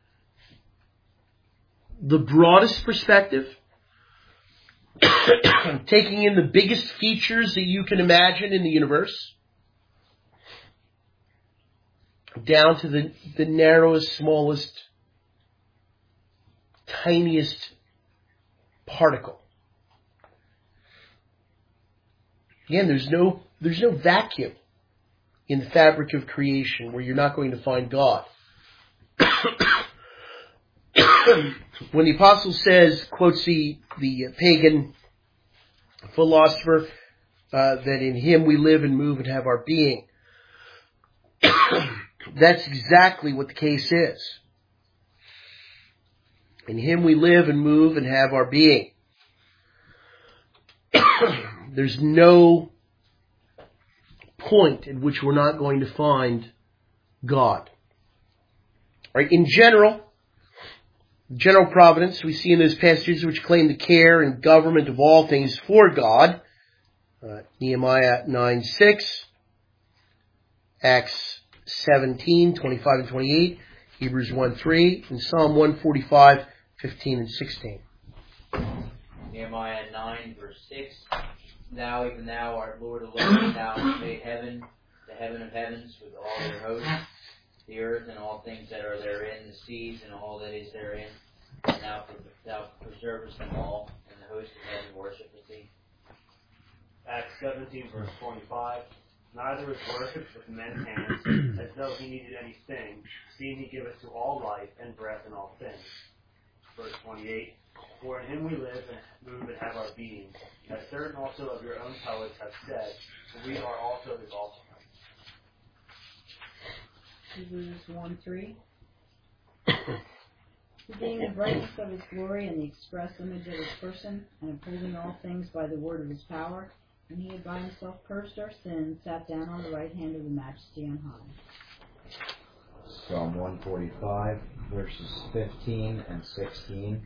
the broadest perspective, taking in the biggest features that you can imagine in the universe, down to the narrowest, smallest, tiniest particle. Again, there's no vacuum in the fabric of creation where you're not going to find God. When the apostle says, quotes the pagan philosopher, that in Him we live and move and have our being, that's exactly what the case is. In Him we live and move and have our being. There's no point at which we're not going to find God. Right? In general providence, we see in those passages which claim the care and government of all things for God. Nehemiah 9:6, Acts 17:25 and 28, Hebrews 1:3, and Psalm 145:15 and 16. Nehemiah 9, verse 6. Thou, even thou, art Lord alone. Thou hast made heaven, the heaven of heavens, with all their hosts, the earth and all things that are therein, the seas and all that is therein. And thou preservest them all, and the host of heaven worshipeth thee. Acts 17, verse 25. Neither is worshipped with men's hands, as though He needed anything, seeing He giveth to all life and breath and all things. Verse 28. For in Him we live and move and have our being, as certain also of your own poets have said, for we are also His offspring. Hebrews 1:3. Who being the brightness of His glory and the express image of His person, and upholding all things by the word of His power, and He had by Himself purged our sins, sat down on the right hand of the Majesty on high. Psalm 145, verses 15 and 16.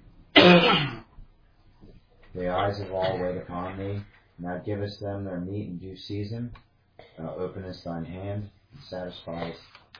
The eyes of all wait upon Thee, and Thou givest them their meat in due season. Thou openest Thine hand, and satisfy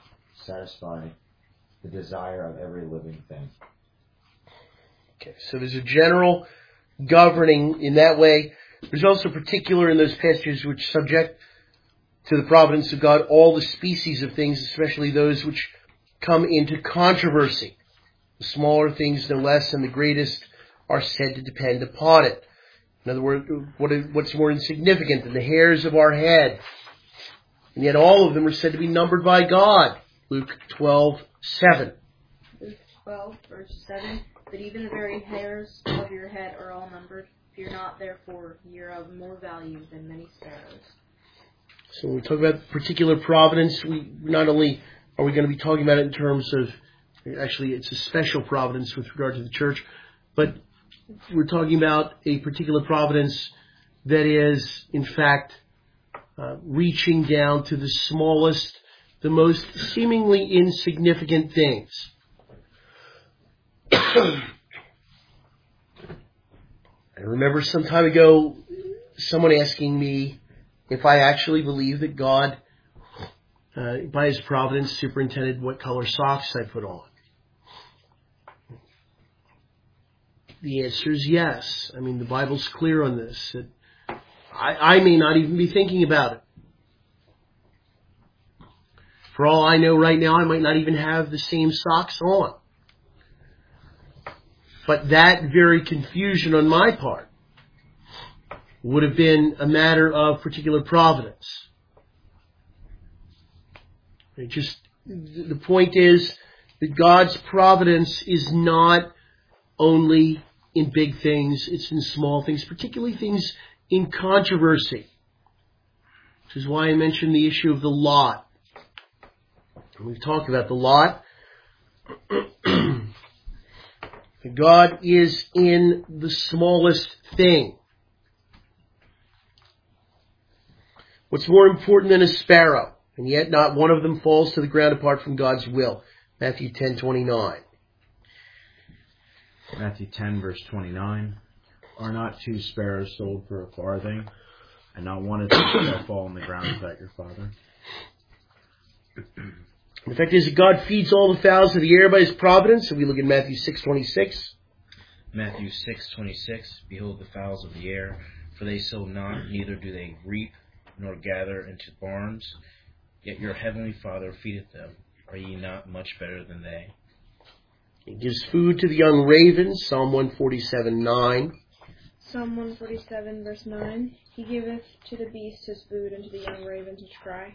the desire of every living thing. Okay, so there's a general governing in that way. There's also particular in those passages which subject to the providence of God all the species of things, especially those which come into controversy. The smaller things no less and the greatest are said to depend upon it. In other words, what's more insignificant than the hairs of our head? And yet all of them are said to be numbered by God. Luke 12:7. Luke 12, verse 7. But even the very hairs of your head are all numbered. Fear not, therefore, ye are of more value than many sparrows. So when we talk about particular providence, we not only are we going to be talking about it in terms of, actually it's a special providence with regard to the church, but we're talking about a particular providence that is, in fact, reaching down to the smallest, the most seemingly insignificant things. I remember some time ago someone asking me if I actually believe that God, by His providence, superintended what color socks I put on. The answer is yes. I mean, the Bible's clear on this. I may not even be thinking about it. For all I know right now, I might not even have the same socks on. But that very confusion on my part would have been a matter of particular providence. The point is that God's providence is not only in big things, it's in small things, particularly things in controversy. Which is why I mentioned the issue of the lot. We've talked about the lot. God is in the smallest thing. What's more important than a sparrow? And yet not one of them falls to the ground apart from God's will. Matthew 10:29. Matthew 10, verse 29. Are not 2 sparrows sold for a farthing, and not one of them shall fall on the ground without your Father? The fact is that God feeds all the fowls of the air by His providence. So we look at Matthew 6:26. Matthew 6:26. Behold the fowls of the air, for they sow not, neither do they reap, nor gather into barns, yet your heavenly Father feedeth them. Are ye not much better than they? He gives food to the young ravens, Psalm 147:9. Psalm 147, verse 9. He giveth to the beasts his food, and to the young ravens which cry.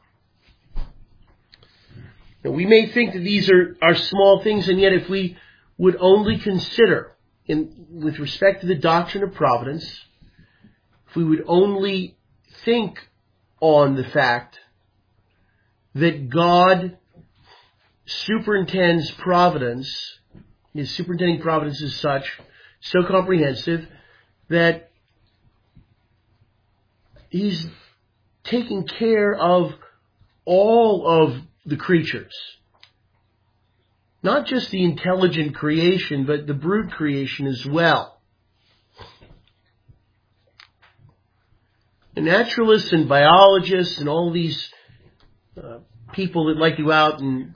Now, we may think that these are small things, and yet if we would only consider, with respect to the doctrine of providence, if we would only think on the fact that God superintends providence, His superintending providence is so comprehensive, that He's taking care of all of the creatures. Not just the intelligent creation, but the brute creation as well. The naturalists and biologists and all these people that like to go out and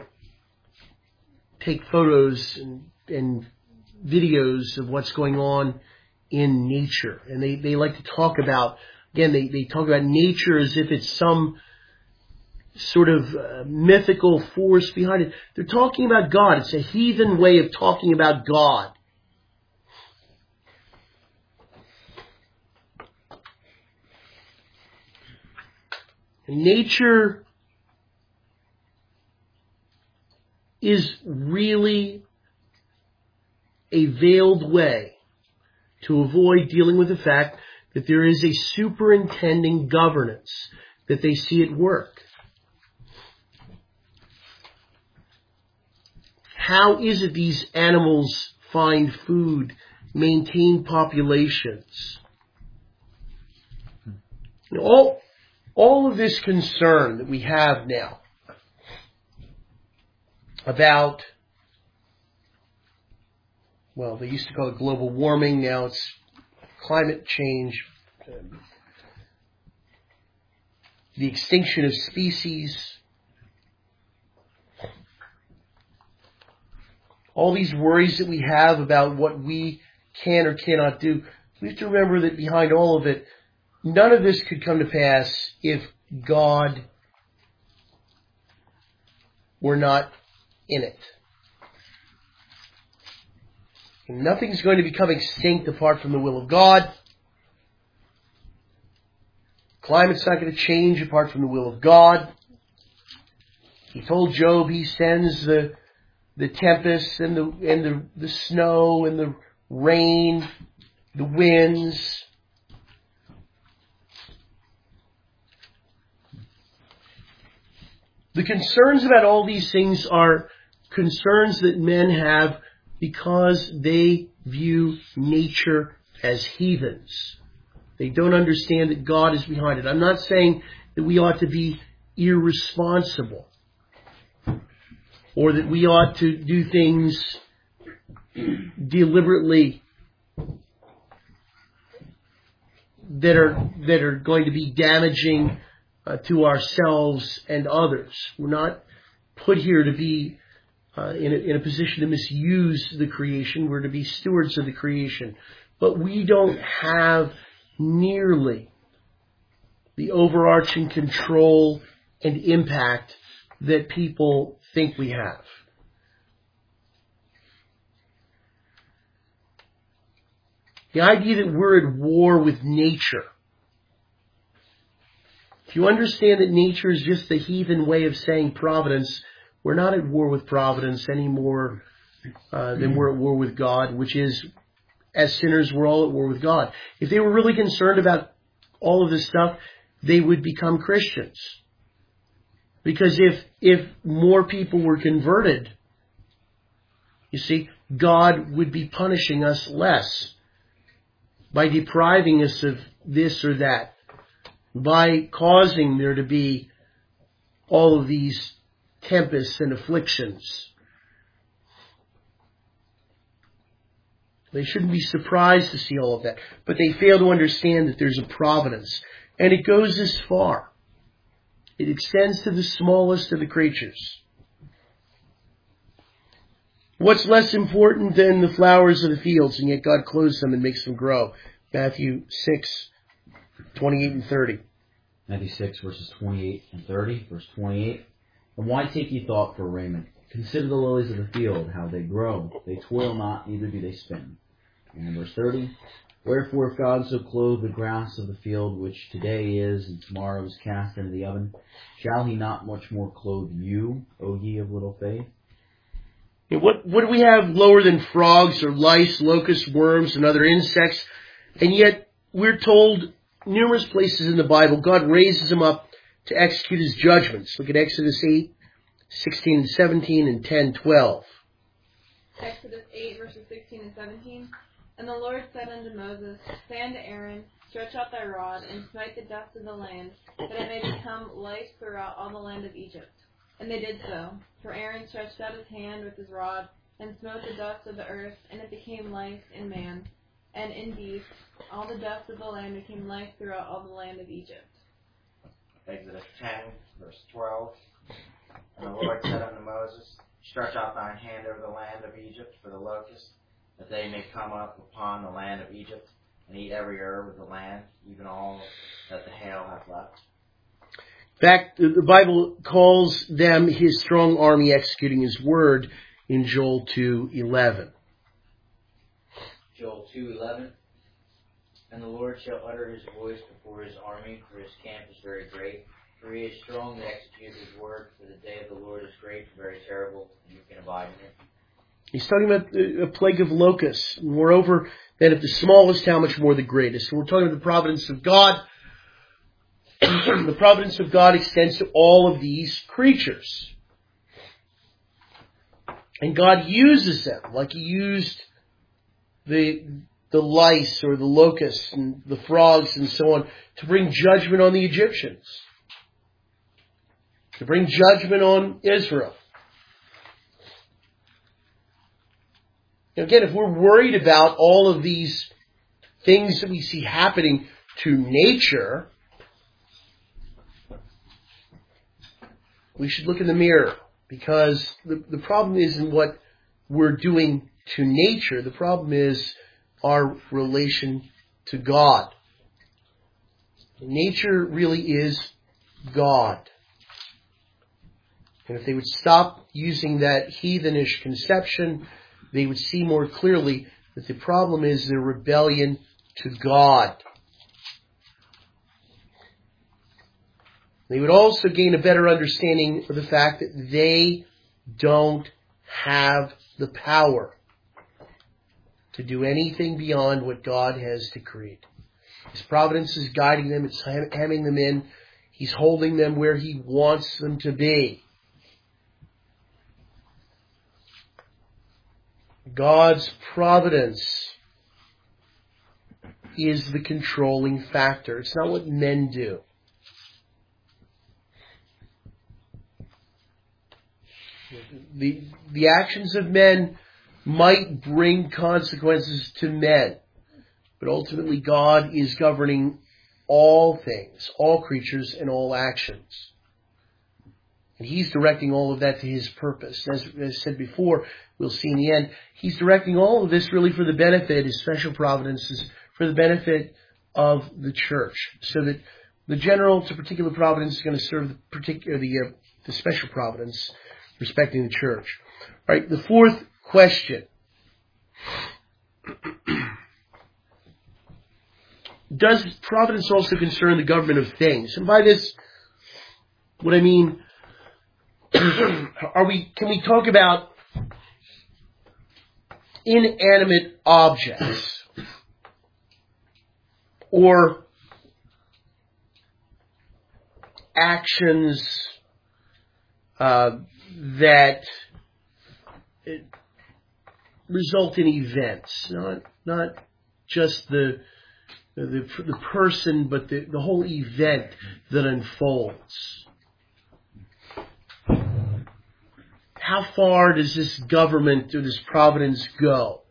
take photos and videos of what's going on in nature. And they like to talk about, again, they talk about nature as if it's some sort of mythical force behind it. They're talking about God. It's a heathen way of talking about God. And nature is really a veiled way to avoid dealing with the fact that there is a superintending governance that they see at work. How is it these animals find food, maintain populations? All of this concern that we have now about, well, they used to call it global warming, now it's climate change, the extinction of species, all these worries that we have about what we can or cannot do. We have to remember that behind all of it, none of this could come to pass if God were not in it. And nothing's going to become extinct apart from the will of God. Climate's not going to change apart from the will of God. He told Job He sends the tempest and the snow and the rain, the winds. The concerns about all these things are concerns that men have because they view nature as heathens. They don't understand that God is behind it. I'm not saying that we ought to be irresponsible or that we ought to do things deliberately that are going to be damaging to ourselves and others. We're not put here to be in a position to misuse the creation. We're to be stewards of the creation. But we don't have nearly the overarching control and impact that people think we have. The idea that we're at war with nature. If you understand that nature is just the heathen way of saying providence, we're not at war with providence any more than we're at war with God, which is, as sinners, we're all at war with God. If they were really concerned about all of this stuff, they would become Christians. Because if more people were converted, you see, God would be punishing us less by depriving us of this or that, by causing there to be all of these tempests and afflictions. They shouldn't be surprised to see all of that, but they fail to understand that there's a providence. And it goes as far. It extends to the smallest of the creatures. What's less important than the flowers of the fields, and yet God clothes them and makes them grow? Matthew 6:28 and 30. Matthew 6, verses 28 and 30. Verse 28. And why take ye thought for raiment? Consider the lilies of the field, how they grow. They toil not, neither do they spin. And in verse 30. Wherefore, if God so clothe the grass of the field, which today is and tomorrow is cast into the oven, shall he not much more clothe you, O ye of little faith? What do we have lower than frogs or lice, locusts, worms, and other insects? And yet, we're told numerous places in the Bible, God raises them up to execute his judgments. Look at Exodus 8:16 and 17 and 10:12. Exodus 8, verses 16 and 17. And the Lord said unto Moses, Say unto Aaron, Stretch out thy rod, and smite the dust of the land, that it may become lice throughout all the land of Egypt. And they did so. For Aaron stretched out his hand with his rod, and smote the dust of the earth, and it became lice in man, and in beast. All the dust of the land became lice throughout all the land of Egypt. Exodus 10, verse 12. And the Lord said unto Moses, Stretch out thine hand over the land of Egypt for the locusts, that they may come up upon the land of Egypt, and eat every herb of the land, even all that the hail hath left. In fact, the Bible calls them his strong army executing his word in Joel 2:11. Joel 2:11. And the Lord shall utter his voice before his army, for his camp is very great. For he is strong that executes his word, for the day of the Lord is great and very terrible, and who can abide in it? He's talking about a plague of locusts. Moreover, that if the smallest, how much more the greatest. And we're talking about the providence of God. The providence of God extends to all of these creatures. And God uses them, like he used the lice or the locusts and the frogs and so on, to bring judgment on the Egyptians. To bring judgment on Israel. Again, if we're worried about all of these things that we see happening to nature, we should look in the mirror, because the problem isn't what we're doing to nature. The problem is our relation to God. Nature really is God. And if they would stop using that heathenish conception, they would see more clearly that the problem is their rebellion to God. They would also gain a better understanding of the fact that they don't have the power to do anything beyond what God has decreed. His providence is guiding them. It's hemming them in. He's holding them where he wants them to be. God's providence is the controlling factor. It's not what men do. The actions of men might bring consequences to men, but ultimately God is governing all things, all creatures, and all actions. And he's directing all of that to his purpose. As I said before, we'll see in the end, he's directing all of this really for the benefit, his special providences, for the benefit of the church. So that the general to particular providence is going to serve the special providence respecting the church. All right, the fourth question. Does providence also concern the government of things? And by this, what I mean, can we talk about inanimate objects or actions that result in events, not just the person, but the whole event that unfolds. How far does this government or this providence go?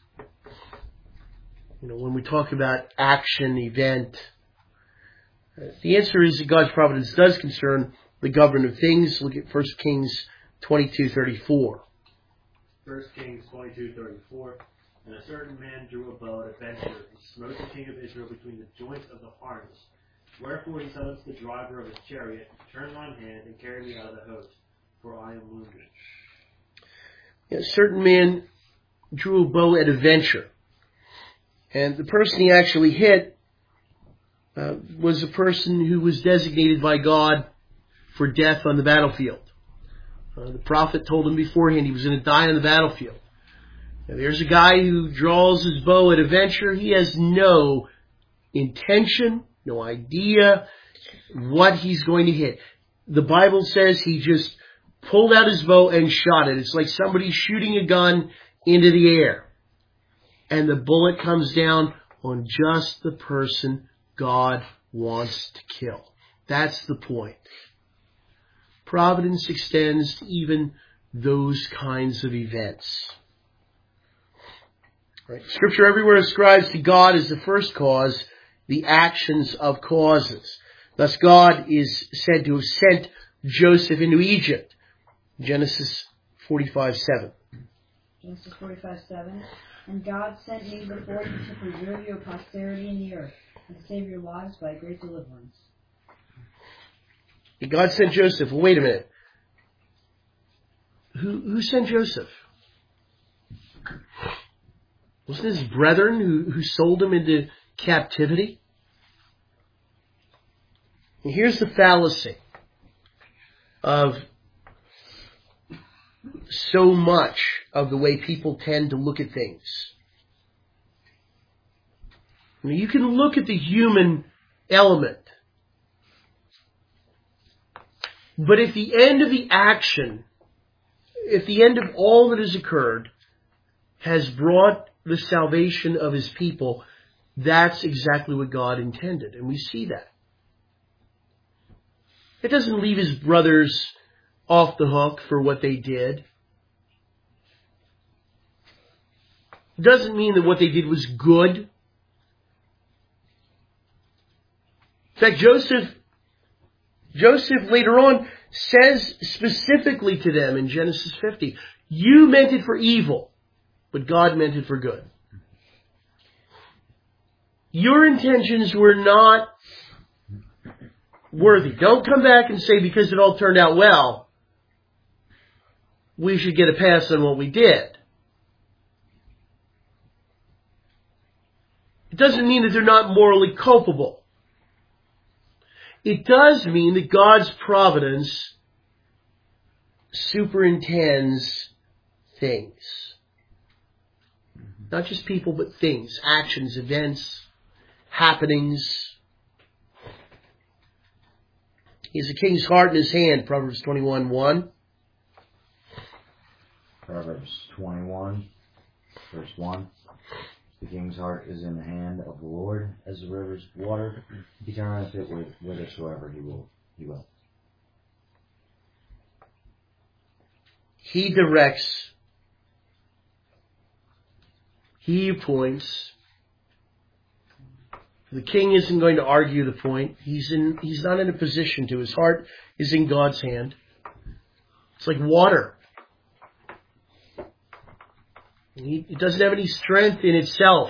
When we talk about action, event, the answer is that God's providence does concern the government of things. Look at 1 Kings 22:34. 1 Kings 22:34. And a certain man drew a bow at a venture and smote the king of Israel between the joints of the harness. Wherefore he said unto the driver of his chariot, Turn thine hand and carry me out of the host, for I am wounded. A certain man drew a bow at a venture. And the person he actually hit was a person who was designated by God for death on the battlefield. The prophet told him beforehand he was going to die on the battlefield. Now, there's a guy who draws his bow at a venture. He has no intention, no idea what he's going to hit. The Bible says he just pulled out his bow and shot it. It's like somebody shooting a gun into the air. And the bullet comes down on just the person God wants to kill. That's the point. Providence extends to even those kinds of events. Right. Scripture everywhere ascribes to God as the first cause the actions of causes. Thus God is said to have sent Joseph into Egypt. Genesis 45:7. Genesis 45:7. And God sent me before you to preserve your posterity in the earth, and to save your lives by great deliverance. God sent Joseph. Well, wait a minute. Who sent Joseph? Wasn't his brethren who sold him into captivity? And here's the fallacy of so much of the way people tend to look at things. I mean, you can look at the human element, but if the end of the action, if the end of all that has occurred has brought the salvation of his people, that's exactly what God intended. And we see that. It doesn't leave his brothers off the hook for what they did. It doesn't mean that what they did was good. In fact, Joseph later on says specifically to them in Genesis 50, you meant it for evil, but God meant it for good. Your intentions were not worthy. Don't come back and say because it all turned out well, we should get a pass on what we did. It doesn't mean that they're not morally culpable. It does mean that God's providence superintends things. Not just people, but things, actions, events, happenings. He has a king's heart in his hand, Proverbs 21:1. Proverbs 21, verse 1. The king's heart is in the hand of the Lord, as the river's water. He turneth it whithersoever he will. He directs. He appoints. The king isn't going to argue the point. He's not in a position to. His heart is in God's hand. It's like water. It doesn't have any strength in itself.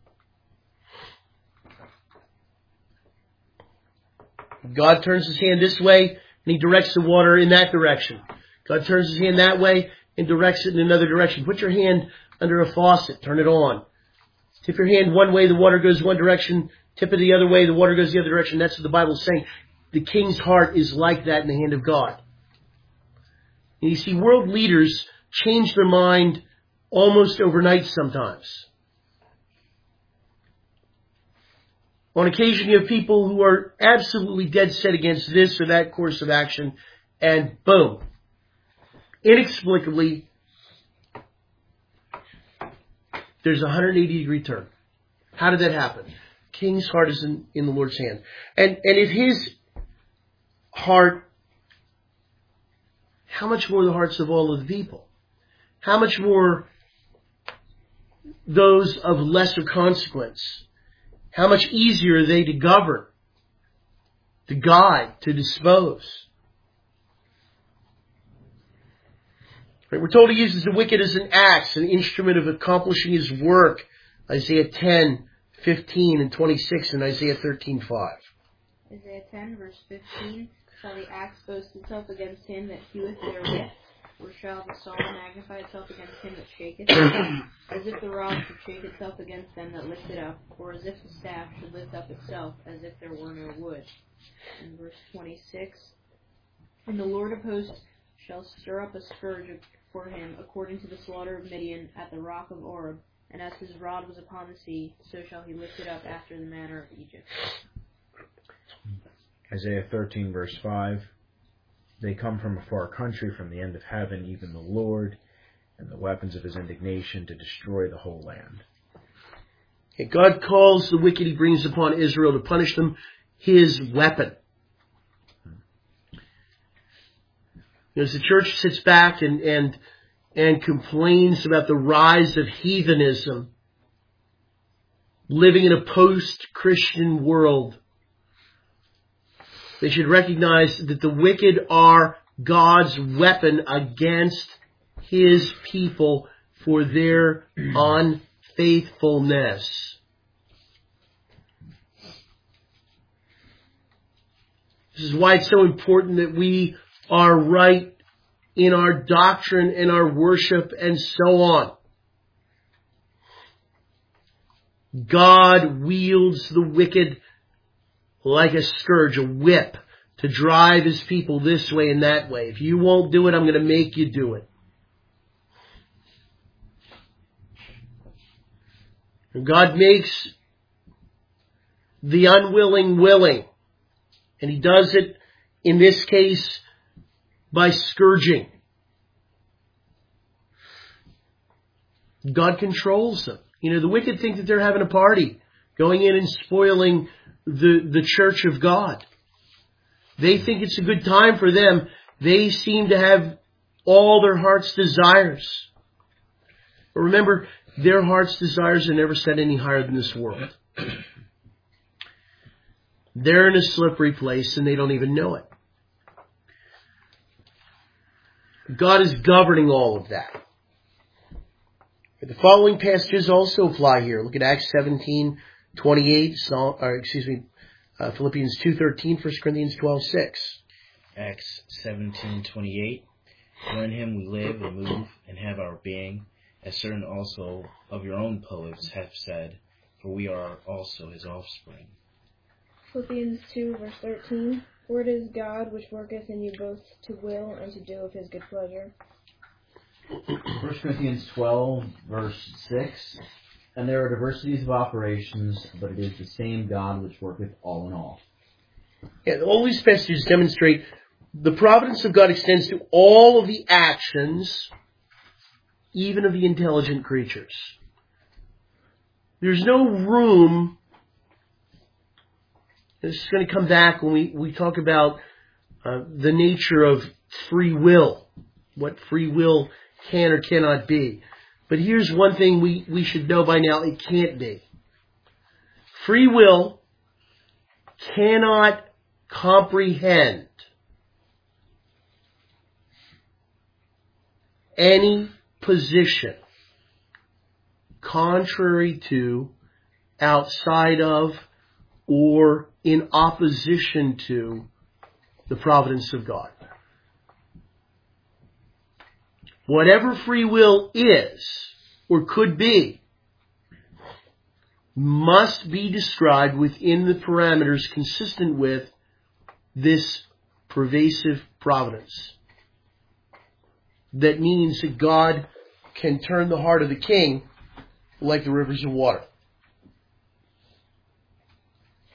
God turns his hand this way and he directs the water in that direction. God turns his hand that way and directs it in another direction. Put your hand under a faucet. Turn it on. Tip your hand one way, the water goes one direction. Tip it the other way, the water goes the other direction. That's what the Bible is saying. The king's heart is like that in the hand of God. And you see, world leaders change their mind almost overnight sometimes. On occasion, you have people who are absolutely dead set against this or that course of action, and boom, inexplicably, there's a 180-degree turn. How did that happen? King's heart is in the Lord's hand. And if his heart, how much more the hearts of all of the people? How much more those of lesser consequence? How much easier are they to govern, to guide, to dispose? Right, we're told he uses the wicked as an axe, an instrument of accomplishing his work. Isaiah 10, 15 and 26 and Isaiah 13:5. Isaiah 10, verse 15. Shall the axe boast itself against him that heweth therewith? Or shall the saw magnify itself against him that shaketh? As if the rod should shake itself against them that lift it up, or as if the staff should lift up itself, as if there were no wood. In verse 26. And the Lord of hosts shall stir up a scourge for him, according to the slaughter of Midian at the rock of Oreb, and as his rod was upon the sea, so shall he lift it up after the manner of Egypt. Isaiah 13, verse 5. They come from a far country, from the end of heaven, even the Lord, and the weapons of his indignation to destroy the whole land. Okay, God calls the wicked he brings upon Israel to punish them, his weapon. As the church sits back and complains about the rise of heathenism, living in a post-Christian world, they should recognize that the wicked are God's weapon against his people for their unfaithfulness. This is why it's so important that we are right in our doctrine and our worship and so on. God wields the wicked like a scourge, a whip, to drive his people this way and that way. If you won't do it, I'm going to make you do it. And God makes the unwilling willing. And he does it, in this case, by scourging. God controls them. You know, the wicked think that they're having a party, going in and spoiling the church of God. They think it's a good time for them. They seem to have all their heart's desires. But remember, their heart's desires are never set any higher than this world. They're in a slippery place and they don't even know it. God is governing all of that. The following passages also apply here. Look at Acts 17:28, Philippians 2:13, 1 Corinthians 12:6. Acts 17:28. For in him we live and move and have our being, as certain also of your own poets have said, for we are also his offspring. Philippians 2, verse 13. For it is God which worketh in you both to will and to do of his good pleasure. 1 Corinthians 12, verse 6. And there are diversities of operations, but it is the same God which worketh all in all. Yeah, all these passages demonstrate the providence of God extends to all of the actions, even of the intelligent creatures. There's no room. This is going to come back when we talk about the nature of free will, what free will can or cannot be. But here's one thing we should know by now: it can't be. Free will cannot comprehend any position contrary to, outside of, or in opposition to the providence of God. Whatever free will is, or could be, must be described within the parameters consistent with this pervasive providence. That means that God can turn the heart of the king like the rivers of water.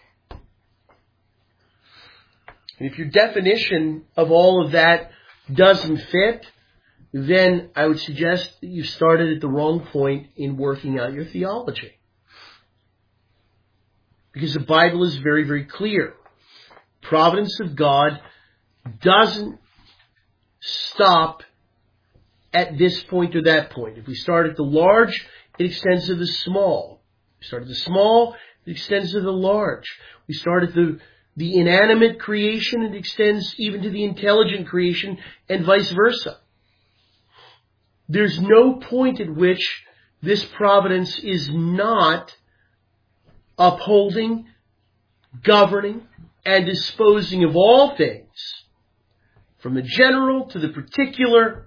And if your definition of all of that doesn't fit, then I would suggest that you started at the wrong point in working out your theology. Because the Bible is very, very clear. Providence of God doesn't stop at this point or that point. If we start at the large, it extends to the small. We start at the small, it extends to the large. We start at the inanimate creation, it extends even to the intelligent creation, and vice versa. There's no point at which this providence is not upholding, governing, and disposing of all things, from the general to the particular,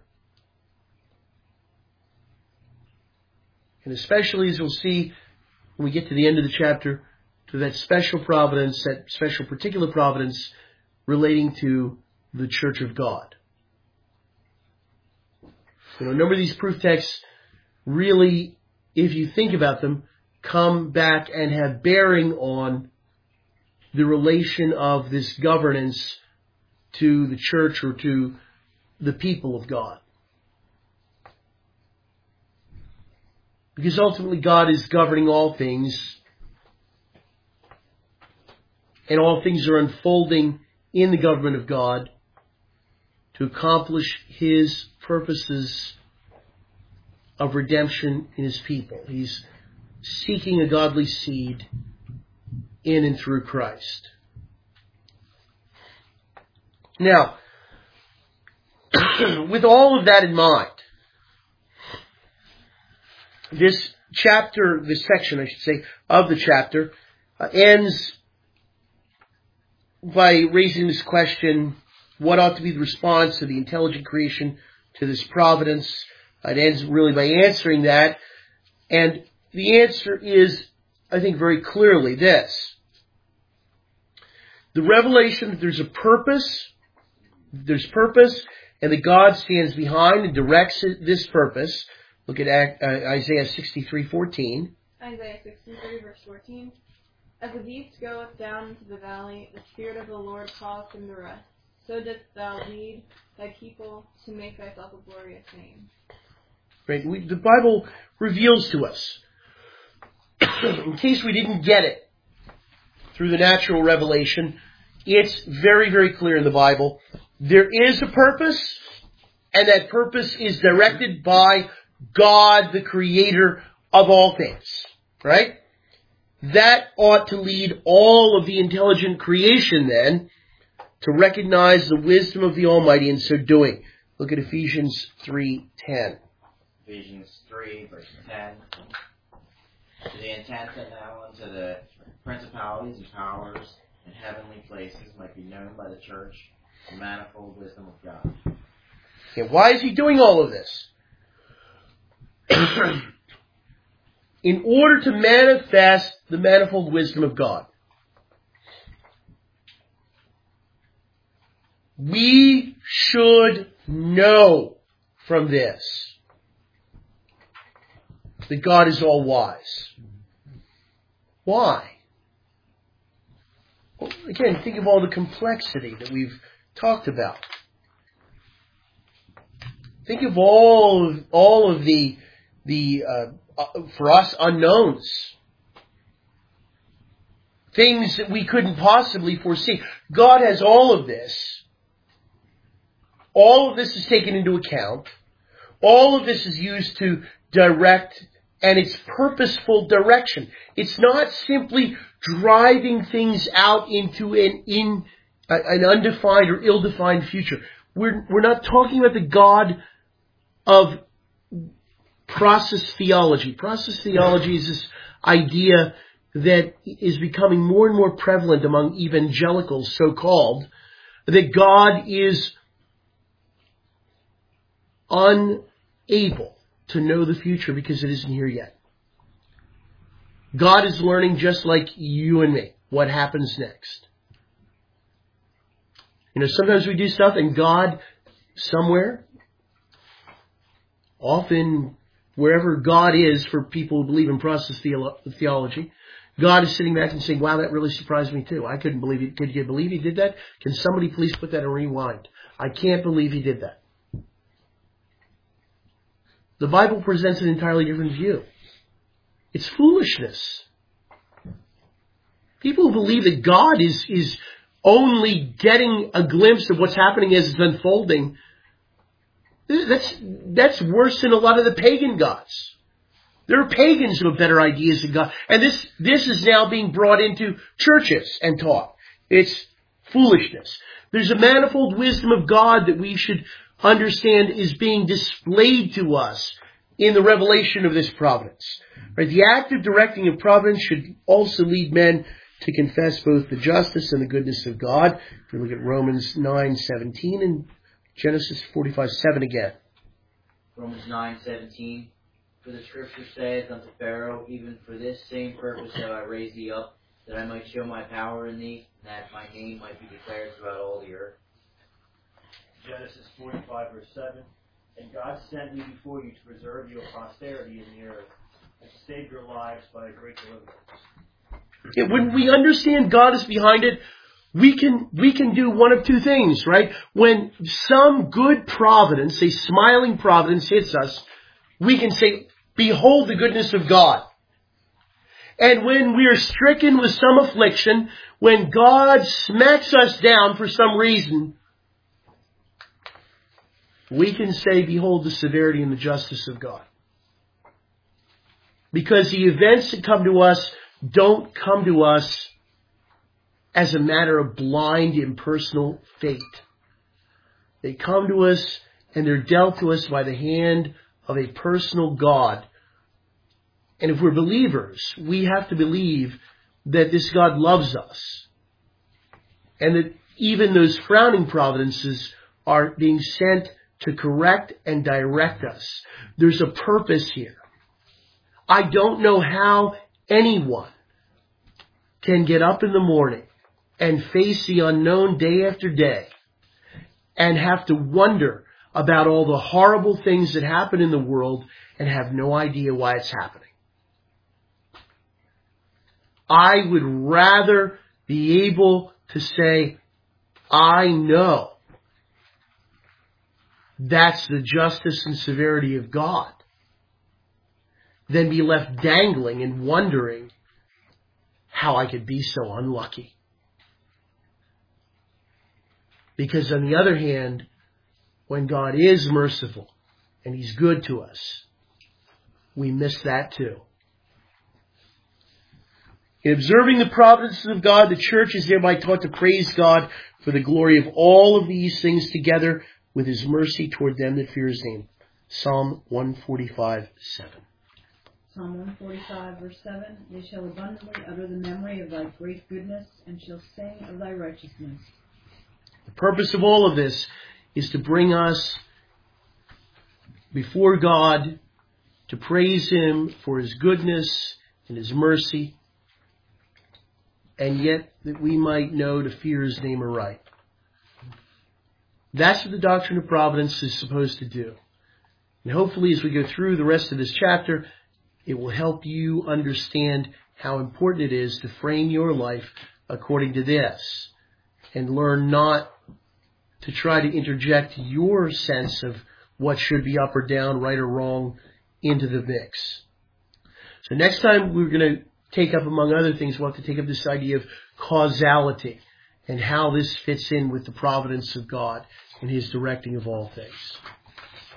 and especially, as we'll see when we get to the end of the chapter, to that special providence, that special particular providence relating to the Church of God. A number of these proof texts really, if you think about them, come back and have bearing on the relation of this governance to the church or to the people of God. Because ultimately God is governing all things, and all things are unfolding in the government of God to accomplish His purposes of redemption in His people. He's seeking a godly seed in and through Christ. Now, with all of that in mind, this chapter, this section, I should say, of the chapter, ends by raising this question, what ought to be the response of the intelligent creation to this providence? It ends really by answering that. And the answer is, I think, very clearly this. The revelation that there's purpose, and that God stands behind and directs this purpose. Look at Isaiah 63:14. Isaiah 63, verse 14. As the beast goeth down into the valley, the Spirit of the Lord caused him to rest. So didst thou lead thy people to make thyself a glorious name. Right? The Bible reveals to us, in case we didn't get it through the natural revelation, it's very, very clear in the Bible. There is a purpose, and that purpose is directed by God, the creator of all things. Right? That ought to lead all of the intelligent creation then to recognize the wisdom of the Almighty in so doing. Look at Ephesians 3:10. Ephesians 3, verse 10. To the intent that now unto the principalities and powers in heavenly places might be known by the church the manifold wisdom of God. Okay, why is he doing all of this? In order to manifest the manifold wisdom of God. We should know from this that God is all wise. Why? Well, again, think of all the complexity that we've talked about. Think of all of the for us, unknowns. Things that we couldn't possibly foresee. God has all of this. All of this is taken into account. All of this is used to direct, and it's purposeful direction. It's not simply driving things out into an undefined or ill-defined future. We're not talking about the God of process theology. Process theology is this idea that is becoming more and more prevalent among evangelicals, so-called, that God is unable to know the future because it isn't here yet. God is learning just like you and me what happens next. Sometimes we do stuff and God somewhere, often wherever God is for people who believe in process theology, God is sitting back and saying, wow, that really surprised me too. I couldn't believe it. Could you believe he did that? Can somebody please put that in rewind? I can't believe he did that. The Bible presents an entirely different view. It's foolishness. People who believe that God is only getting a glimpse of what's happening as it's unfolding, that's worse than a lot of the pagan gods. There are pagans who have better ideas than God. And this is now being brought into churches and taught. It's foolishness. There's a manifold wisdom of God that we should understand is being displayed to us in the revelation of this providence. Right? The active directing of providence should also lead men to confess both the justice and the goodness of God. If you look at Romans 9:17 and Genesis 45:7 again. Romans 9:17. For the scripture saith unto Pharaoh, even for this same purpose have I raised thee up, that I might show my power in thee, and that my name might be declared throughout all the earth. Genesis 45, verse 7. And God sent me before you to preserve your posterity in the earth, and to save your lives by a great deliverance. When we understand God is behind it, we can do one of two things, right? When some good providence, a smiling providence hits us, we can say, behold the goodness of God. And when we are stricken with some affliction, when God smacks us down for some reason, we can say, behold the severity and the justice of God. Because the events that come to us don't come to us as a matter of blind, impersonal fate. They come to us and they're dealt to us by the hand of a personal God. And if we're believers, we have to believe that this God loves us. And that even those frowning providences are being sent to correct and direct us. There's a purpose here. I don't know how anyone can get up in the morning and face the unknown day after day and have to wonder about all the horrible things that happen in the world and have no idea why it's happening. I would rather be able to say, I know that's the justice and severity of God, than be left dangling and wondering how I could be so unlucky. Because on the other hand, when God is merciful and He's good to us, we miss that too. In observing the providences of God, the church is thereby taught to praise God for the glory of all of these things together with His mercy toward them that fear His name. Psalm 145:7. Psalm 145, verse 7. They shall abundantly utter the memory of thy great goodness, and shall sing of thy righteousness. The purpose of all of this is to bring us before God, to praise Him for His goodness and His mercy, and yet that we might know to fear His name aright. That's what the doctrine of providence is supposed to do. And hopefully as we go through the rest of this chapter, it will help you understand how important it is to frame your life according to this, and learn not to try to interject your sense of what should be up or down, right or wrong, into the mix. So next time we're going to take up, among other things, we'll have to take up this idea of causality and how this fits in with the providence of God and His directing of all things.